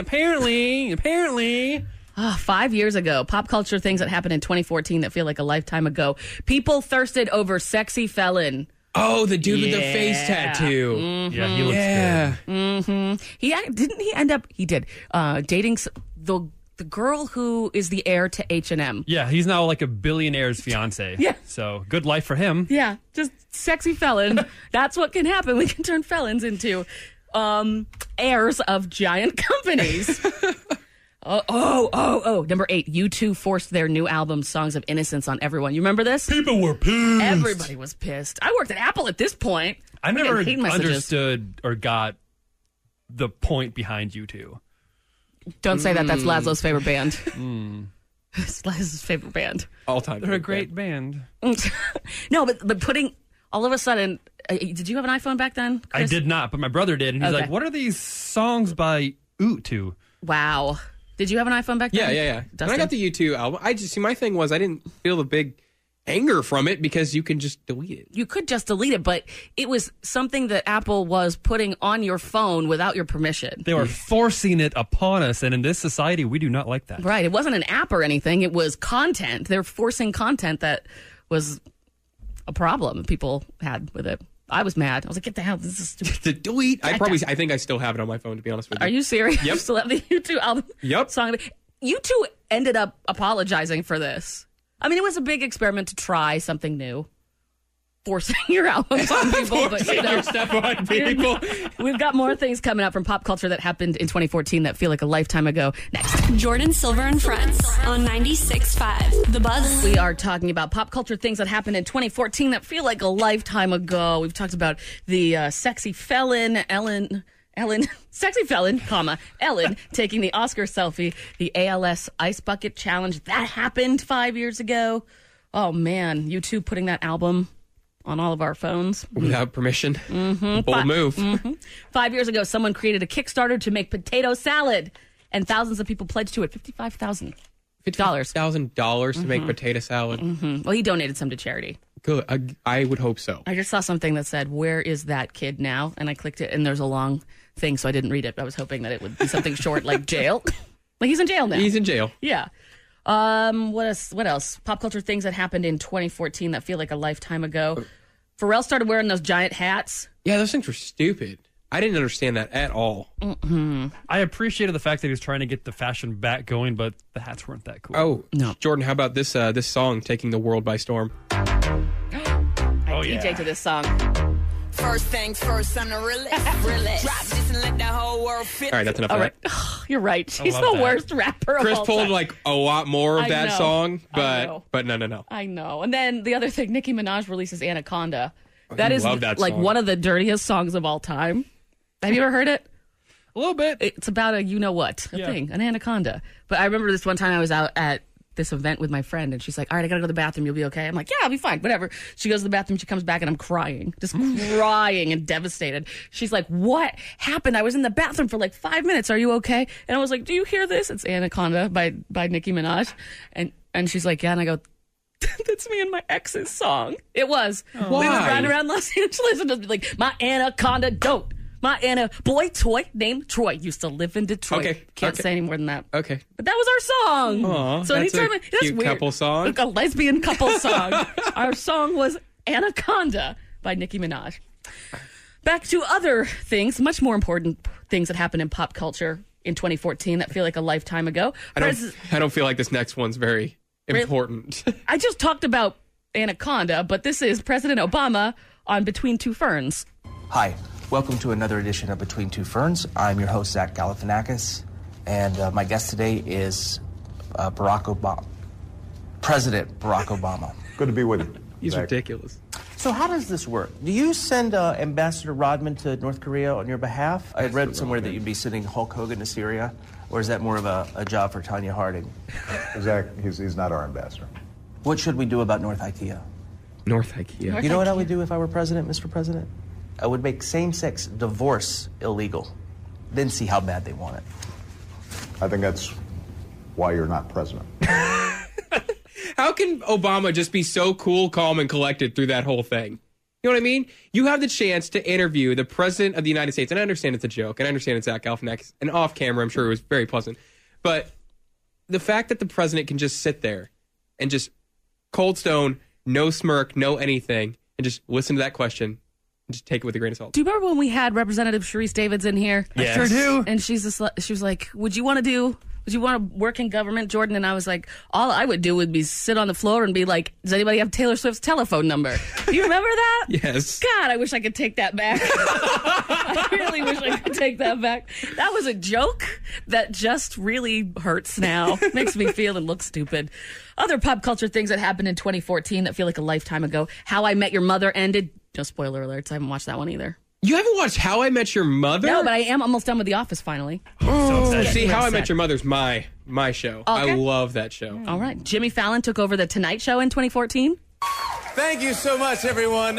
Speaker 3: 5 years ago, pop culture things that happened in 2014 that feel like a lifetime ago. People thirsted over Sexy Felon.
Speaker 5: Oh, the dude with the face tattoo.
Speaker 3: Mm-hmm.
Speaker 4: Yeah, he looks good.
Speaker 3: Mm-hmm. He did dating the girl who is the heir to H&M.
Speaker 4: Yeah, he's now like a billionaire's fiance.
Speaker 3: Yeah.
Speaker 4: So good life for him.
Speaker 3: Yeah, just Sexy Felon. That's what can happen. We can turn felons into heirs of giant companies. Number 8. U2 forced their new album, Songs of Innocence, on everyone. You remember this?
Speaker 4: People were pissed.
Speaker 3: Everybody was pissed. I worked at Apple at this point.
Speaker 4: I never understood or got the point behind U2.
Speaker 3: Don't say that. That's Laszlo's favorite band. It's Laszlo's favorite band.
Speaker 5: All time.
Speaker 4: They're a great band.
Speaker 3: No, but putting all of a sudden, did you have an iPhone back then, Chris?
Speaker 4: I did not, but my brother did, and he's like, "What are these songs by U2?"
Speaker 3: Wow. Did you have an iPhone back then?
Speaker 5: Yeah. When I got the U2 album, my thing was I didn't feel the big anger from it because you can just delete it.
Speaker 3: You could just delete it, but it was something that Apple was putting on your phone without your permission.
Speaker 4: They were forcing it upon us, and in this society, we do not like that.
Speaker 3: Right. It wasn't an app or anything. It was content. They're forcing content that was a problem people had with it. I was mad. I was like, get the hell. This is stupid.
Speaker 5: The delete. I think I still have it on my phone, to be honest with you.
Speaker 3: Are you serious?
Speaker 5: Yep.
Speaker 3: You still have the U2 album song? U2 ended up apologizing for this. I mean, it was a big experiment to try something new. Forcing your albums on people, but
Speaker 5: stuff on people.
Speaker 3: We've got more things coming up from pop culture that happened in 2014 that feel like a lifetime ago. Next,
Speaker 13: Jordan Silver and Friends on 96.5 The Buzz.
Speaker 3: We are talking about pop culture things that happened in 2014 that feel like a lifetime ago. We've talked about the Sexy Felon, Ellen, Sexy Felon, Ellen taking the Oscar selfie, the ALS Ice Bucket Challenge. That happened 5 years ago. Oh, man. U2 putting that album on all of our phones.
Speaker 5: Without permission.
Speaker 3: Mm-hmm.
Speaker 5: Bold move.
Speaker 3: Mm-hmm. 5 years ago, someone created a Kickstarter to make potato salad, and thousands of people pledged to it. $55,000.
Speaker 5: $50,000 to make potato salad.
Speaker 3: Mm-hmm. Well, he donated some to charity.
Speaker 5: Good. I would hope so.
Speaker 3: I just saw something that said, "Where is that kid now?" And I clicked it, and there's a long thing, so I didn't read it. I was hoping that it would be something short, like jail. Like he's in jail now.
Speaker 5: He's in jail.
Speaker 3: Yeah. What else? Pop culture things that happened in 2014 that feel like a lifetime ago. Pharrell started wearing those giant hats.
Speaker 5: Yeah, those things were stupid. I didn't understand that at all.
Speaker 3: Mm-hmm.
Speaker 4: I appreciated the fact that he was trying to get the fashion back going, but the hats weren't that cool.
Speaker 5: Oh,
Speaker 3: no.
Speaker 5: Jordan, how about this this song, Taking the World by Storm?
Speaker 3: I DJ to this song.
Speaker 2: First things first, I'm the realest. Drop this and let the whole world fit.
Speaker 5: All right, that's enough of
Speaker 3: All right.
Speaker 5: that.
Speaker 3: You're right. She's the worst rapper of
Speaker 5: Chris
Speaker 3: all
Speaker 5: pulled
Speaker 3: time.
Speaker 5: like a lot more of that song, but no.
Speaker 3: I know. And then the other thing, Nicki Minaj releases Anaconda. That is
Speaker 5: love that
Speaker 3: like
Speaker 5: song.
Speaker 3: one of the dirtiest songs of all time. Have you ever heard it?
Speaker 4: A little bit.
Speaker 3: It's about a thing, an anaconda. But I remember this one time I was out at this event with my friend, and she's like, "All right, I gotta go to the bathroom. You'll be okay?" I'm like, "Yeah, I'll be fine. Whatever." She goes to the bathroom. She comes back, and I'm crying, just crying and devastated. She's like, "What happened? I was in the bathroom for like 5 minutes. Are you okay?" And I was like, "Do you hear this? It's Anaconda by Nicki Minaj." And she's like, "Yeah." And I go, "That's me and my ex's song." It was.
Speaker 5: Why?
Speaker 3: We would ride around Los Angeles and just be like, "My anaconda goat. My boy toy named Troy used to live in Detroit."
Speaker 5: Okay.
Speaker 3: Can't say any more than that.
Speaker 5: Okay.
Speaker 3: But that was our song.
Speaker 5: Aw,
Speaker 3: so
Speaker 5: that's
Speaker 3: anytime
Speaker 5: a
Speaker 3: that's
Speaker 5: cute
Speaker 3: weird.
Speaker 5: couple song.
Speaker 3: Like a lesbian couple song. Our song was Anaconda by Nicki Minaj. Back to other things, much more important things that happened in pop culture in 2014 that feel like a lifetime ago.
Speaker 5: I don't feel like this next one's very important.
Speaker 3: I just talked about Anaconda, but this is President Obama on Between Two Ferns.
Speaker 23: Hi, welcome to another edition of Between Two Ferns. I'm your host, Zach Galifianakis, and my guest today is Barack Obama. President Barack Obama.
Speaker 12: Good to be with you.
Speaker 5: He's
Speaker 12: Zach.
Speaker 5: ridiculous.
Speaker 23: So how does this work? Do you send Ambassador Rodman to North Korea on your behalf? I read somewhere that you'd be sending Hulk Hogan to Syria, or is that more of a job for Tanya Harding?
Speaker 12: Exactly. He's not our ambassador.
Speaker 23: What should we do about North IKEA?
Speaker 5: North IKEA.
Speaker 23: You know what I would do if I were president, Mr. President? I would make same-sex divorce illegal, then see how bad they want it.
Speaker 12: I think that's why you're not president.
Speaker 5: How can Obama just be so cool, calm, and collected through that whole thing? You know what I mean? You have the chance to interview the president of the United States, and I understand it's a joke, and I understand it's Zach Galifianakis, and off camera, I'm sure it was very pleasant. But the fact that the president can just sit there and just cold stone, no smirk, no anything, and just listen to that question and just take it with a grain of salt.
Speaker 3: Do you remember when we had Representative Sharice Davids in here?
Speaker 4: Yes. I sure do.
Speaker 3: And she was like, would you want to work in government, Jordan? And I was like, all I would do would be sit on the floor and be like, does anybody have Taylor Swift's telephone number? Do you remember that?
Speaker 5: Yes.
Speaker 3: God, I wish I could take that back. I really wish I could take that back. That was a joke that just really hurts now. Makes me feel and look stupid. Other pop culture things that happened in 2014 that feel like a lifetime ago. How I Met Your Mother ended. No spoiler alerts. I haven't watched that one either.
Speaker 5: You haven't watched How I Met Your Mother?
Speaker 3: No, but I am almost done with The Office finally.
Speaker 5: See, How I Met Your Mother's my show.
Speaker 3: Okay.
Speaker 5: I love that show.
Speaker 3: All right. Jimmy Fallon took over The Tonight Show in 2014.
Speaker 7: Thank you so much, everyone.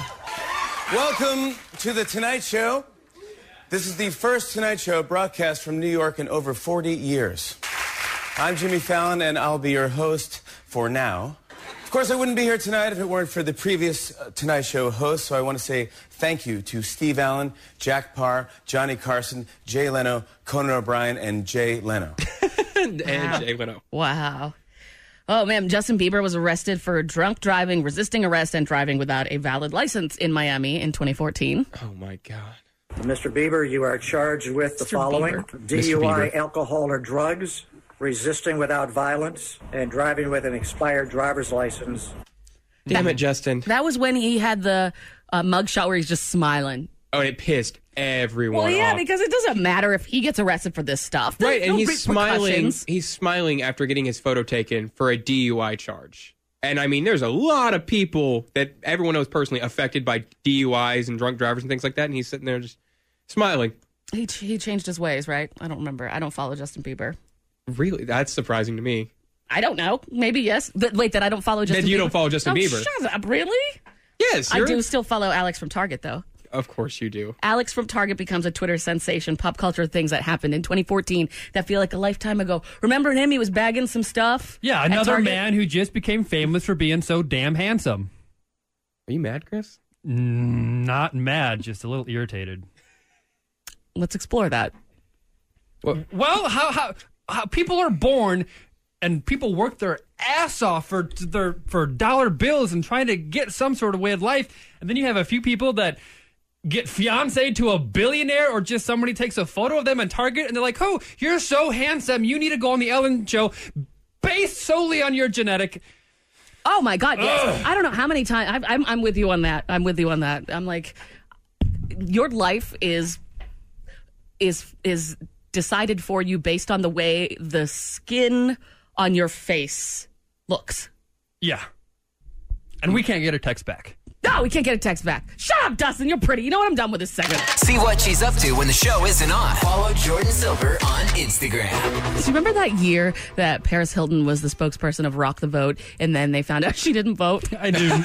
Speaker 7: Welcome to The Tonight Show. This is the first Tonight Show broadcast from New York in over 40 years. I'm Jimmy Fallon, and I'll be your host for now. Of course, I wouldn't be here tonight if it weren't for the previous Tonight Show hosts, so I want to say thank you to Steve Allen, Jack Parr, Johnny Carson, Jay Leno, Conan O'Brien, and Jay Leno.
Speaker 5: Jay Leno.
Speaker 3: Wow. Oh, man, Justin Bieber was arrested for drunk driving, resisting arrest, and driving without a valid license in Miami in 2014.
Speaker 5: Oh, my God.
Speaker 8: Mr. Bieber, you are charged with the following: DUI, alcohol or drugs, resisting without violence, and driving with an expired driver's license.
Speaker 5: Damn it, Justin.
Speaker 3: That was when he had the mugshot where he's just smiling.
Speaker 5: Oh, and it pissed everyone
Speaker 3: Well, yeah,
Speaker 5: off.
Speaker 3: because it doesn't matter if he gets arrested for this stuff. There's
Speaker 5: Right, and
Speaker 3: no
Speaker 5: he's smiling.
Speaker 3: repercussions.
Speaker 5: He's smiling after getting his photo taken for a DUI charge. And I mean, there's a lot of people that everyone knows personally affected by DUIs and drunk drivers and things like that, and he's sitting there just smiling.
Speaker 3: He changed his ways, right? I don't remember. I don't follow Justin Bieber.
Speaker 5: Really? That's surprising to me.
Speaker 3: I don't know. Maybe yes. Wait, that I don't follow Justin Bieber?
Speaker 5: That you don't follow Justin Bieber.
Speaker 3: Shut up. Really?
Speaker 5: Yes.
Speaker 3: I do still follow Alex from Target, though.
Speaker 5: Of course you do.
Speaker 3: Alex from Target becomes a Twitter sensation. Pop culture things that happened in 2014 that feel like a lifetime ago. Remember him? He was bagging some stuff.
Speaker 4: Yeah,
Speaker 3: at
Speaker 4: another
Speaker 3: Target?
Speaker 4: man who just became famous for being so damn handsome.
Speaker 5: Are you mad, Chris?
Speaker 4: Not mad, just a little irritated.
Speaker 3: Let's explore that.
Speaker 4: Well, how people are born and people work their ass off for dollar bills and trying to get some sort of way of life, and then you have a few people that get fiancé to a billionaire, or just somebody takes a photo of them in Target and they're like, "Oh, you're so handsome, you need to go on the Ellen Show," based solely on your genetic.
Speaker 3: Oh my God! Yes. I don't know how many times I'm with you on that. I'm with you on that. I'm like, your life is decided for you based on the way the skin on your face looks.
Speaker 4: Yeah. And we can't get a text back.
Speaker 3: No, we can't get a text back. Shut up, Dustin. You're pretty. You know what? I'm done with this segment.
Speaker 6: See what she's up to when the show isn't on. Follow Jordan Silver on Instagram.
Speaker 3: Do you remember that year that Paris Hilton was the spokesperson of Rock the Vote, and then they found out she didn't vote?
Speaker 4: I do.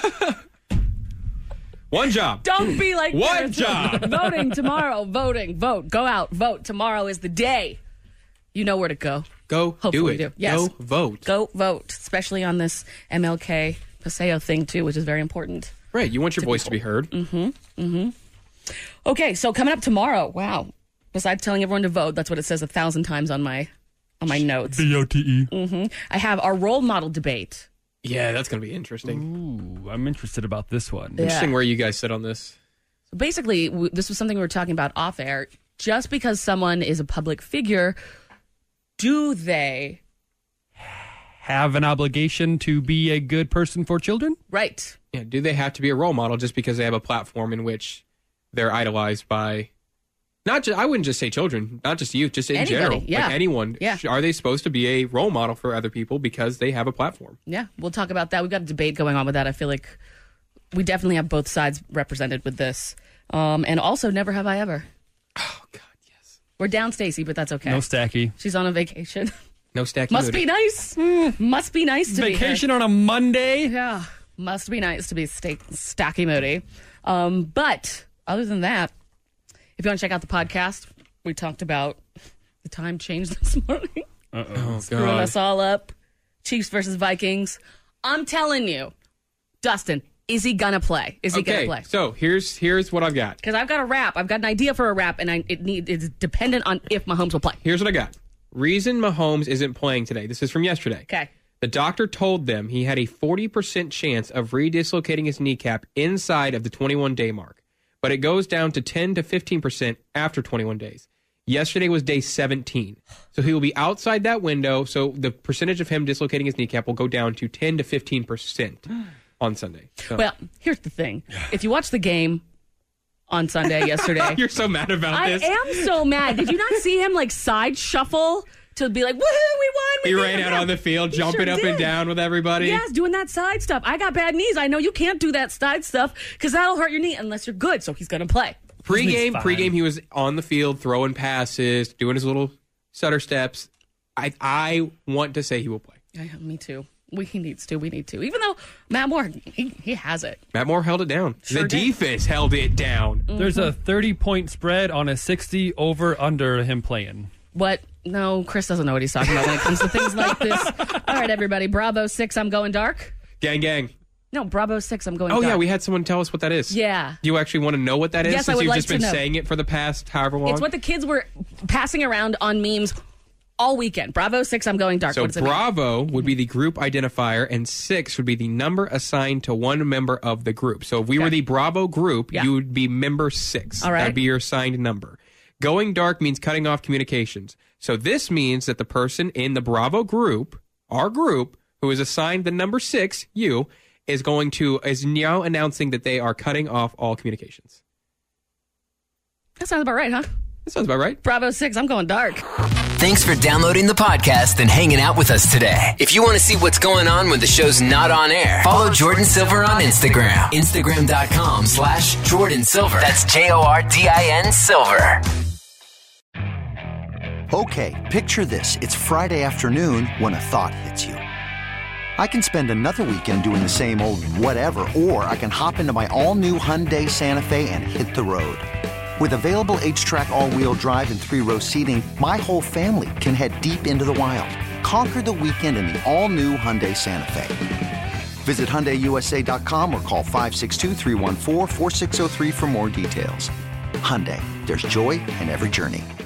Speaker 5: One job.
Speaker 3: Don't be like
Speaker 5: One
Speaker 3: Paris
Speaker 5: job.
Speaker 3: Hilton. Voting tomorrow. Voting. Vote. Go out. Vote. Tomorrow is the day. You know where to go.
Speaker 5: Go
Speaker 3: Hopefully
Speaker 5: do it.
Speaker 3: you do. Yes.
Speaker 5: Go vote.
Speaker 3: Go vote, especially on this MLK Paseo thing, too, which is very important.
Speaker 5: Right. You want your voice to be heard.
Speaker 3: Mm-hmm. Mm-hmm. Okay, so coming up tomorrow, wow. Besides telling everyone to vote, that's what it says 1,000 times on my notes.
Speaker 4: VOTE.
Speaker 3: Mm-hmm. I have our role model debate.
Speaker 5: Yeah, that's going to be interesting.
Speaker 4: Ooh, I'm interested about this one.
Speaker 5: Interesting where you guys sit on this.
Speaker 3: So basically, this was something we were talking about off air. Just because someone is a public figure, do they
Speaker 4: have an obligation to be a good person for children?
Speaker 3: Right.
Speaker 5: Yeah. Do they have to be a role model just because they have a platform in which they're idolized by not just, I wouldn't just say children, not just youth, just in
Speaker 3: Anybody,
Speaker 5: general.
Speaker 3: yeah.
Speaker 5: Like anyone.
Speaker 3: Yeah.
Speaker 5: Are they supposed to be a role model for other people because they have a platform?
Speaker 3: Yeah, we'll talk about that. We've got a debate going on with that. I feel like we definitely have both sides represented with this. And also, never have I ever.
Speaker 5: Oh, God, yes.
Speaker 3: We're down Stacy, but that's okay.
Speaker 4: No Stacky.
Speaker 3: She's on a vacation.
Speaker 5: No Stacky.
Speaker 3: Must be nice. Must be nice to
Speaker 4: vacation on a Monday.
Speaker 3: Yeah. Must be nice to be Stacky Moody. But other than that, if you want to check out the podcast, we talked about the time change this morning.
Speaker 5: Oh,
Speaker 3: Screwing
Speaker 5: God.
Speaker 3: us all up. Chiefs versus Vikings. I'm telling you, Dustin, is he gonna play? Is he gonna play?
Speaker 5: So here's what I've got.
Speaker 3: Because I've got a rap. I've got an idea for a rap, and it's dependent on if Mahomes will play.
Speaker 5: Here's what I got. Reason Mahomes isn't playing today. This is from yesterday.
Speaker 3: Okay.
Speaker 5: The doctor told them he had a 40% chance of redislocating his kneecap inside of the 21-day mark, but it goes down to 10 to 15% after 21 days. Yesterday was day 17. So he will be outside that window, so the percentage of him dislocating his kneecap will go down to 10 to 15% on Sunday. So.
Speaker 3: Well, here's the thing. If you watch the game on Sunday yesterday...
Speaker 5: You're so mad about this.
Speaker 3: I am so mad. Did you not see him side shuffle to be like, woohoo, we won?
Speaker 5: He ran out on the field, jumping up and down with everybody.
Speaker 3: Yes, doing that side stuff. I got bad knees. I know you can't do that side stuff because that'll hurt your knee unless you're good, so he's going to play.
Speaker 5: Pre-game, he was on the field throwing passes, doing his little stutter steps. I want to say he will play.
Speaker 3: Yeah, me too. He needs to. We need to. Even though Matt Moore, he has it.
Speaker 5: Matt Moore held it down.
Speaker 3: Sure
Speaker 5: the
Speaker 3: did.
Speaker 5: defense held it down.
Speaker 3: Mm-hmm.
Speaker 4: There's a 30-point spread on a 60 over-under him playing.
Speaker 3: What? No, Chris doesn't know what he's talking about when it comes to things like this. All right, everybody. Bravo 6, I'm going dark.
Speaker 5: Gang, gang.
Speaker 3: No, Bravo 6, I'm going
Speaker 5: dark.
Speaker 3: dark.
Speaker 5: Yeah, we had someone tell us what that is.
Speaker 3: Yeah.
Speaker 5: Do you actually want to know what that is?
Speaker 3: Yes,
Speaker 5: since
Speaker 3: I would
Speaker 5: you've
Speaker 3: like
Speaker 5: just been
Speaker 3: to know.
Speaker 5: saying it for the past however long?
Speaker 3: It's what the kids were passing around on memes all weekend. Bravo 6, I'm going dark.
Speaker 5: So
Speaker 3: what does it mean?
Speaker 5: Bravo would be the group identifier, and 6 would be the number assigned to one member of the group. So if we were the Bravo group, you would be member 6.
Speaker 3: All right.
Speaker 5: That'd be your assigned number. Going dark means cutting off communications. So this means that the person in the Bravo group, our group, who is assigned the number 6, you, is now announcing that they are cutting off all communications.
Speaker 3: That sounds about right, huh?
Speaker 5: That sounds about right.
Speaker 3: Bravo 6, I'm going dark.
Speaker 6: Thanks for downloading the podcast and hanging out with us today. If you want to see what's going on when the show's not on air, follow Jordan Silver on Instagram. Instagram.com/Jordan Silver. That's JORDIN Silver.
Speaker 9: Okay, picture this. It's Friday afternoon when a thought hits you. I can spend another weekend doing the same old whatever, or I can hop into my all-new Hyundai Santa Fe and hit the road. With available H-Track all-wheel drive and 3-row seating, my whole family can head deep into the wild. Conquer the weekend in the all-new Hyundai Santa Fe. Visit HyundaiUSA.com or call 562-314-4603 for more details. Hyundai, there's joy in every journey.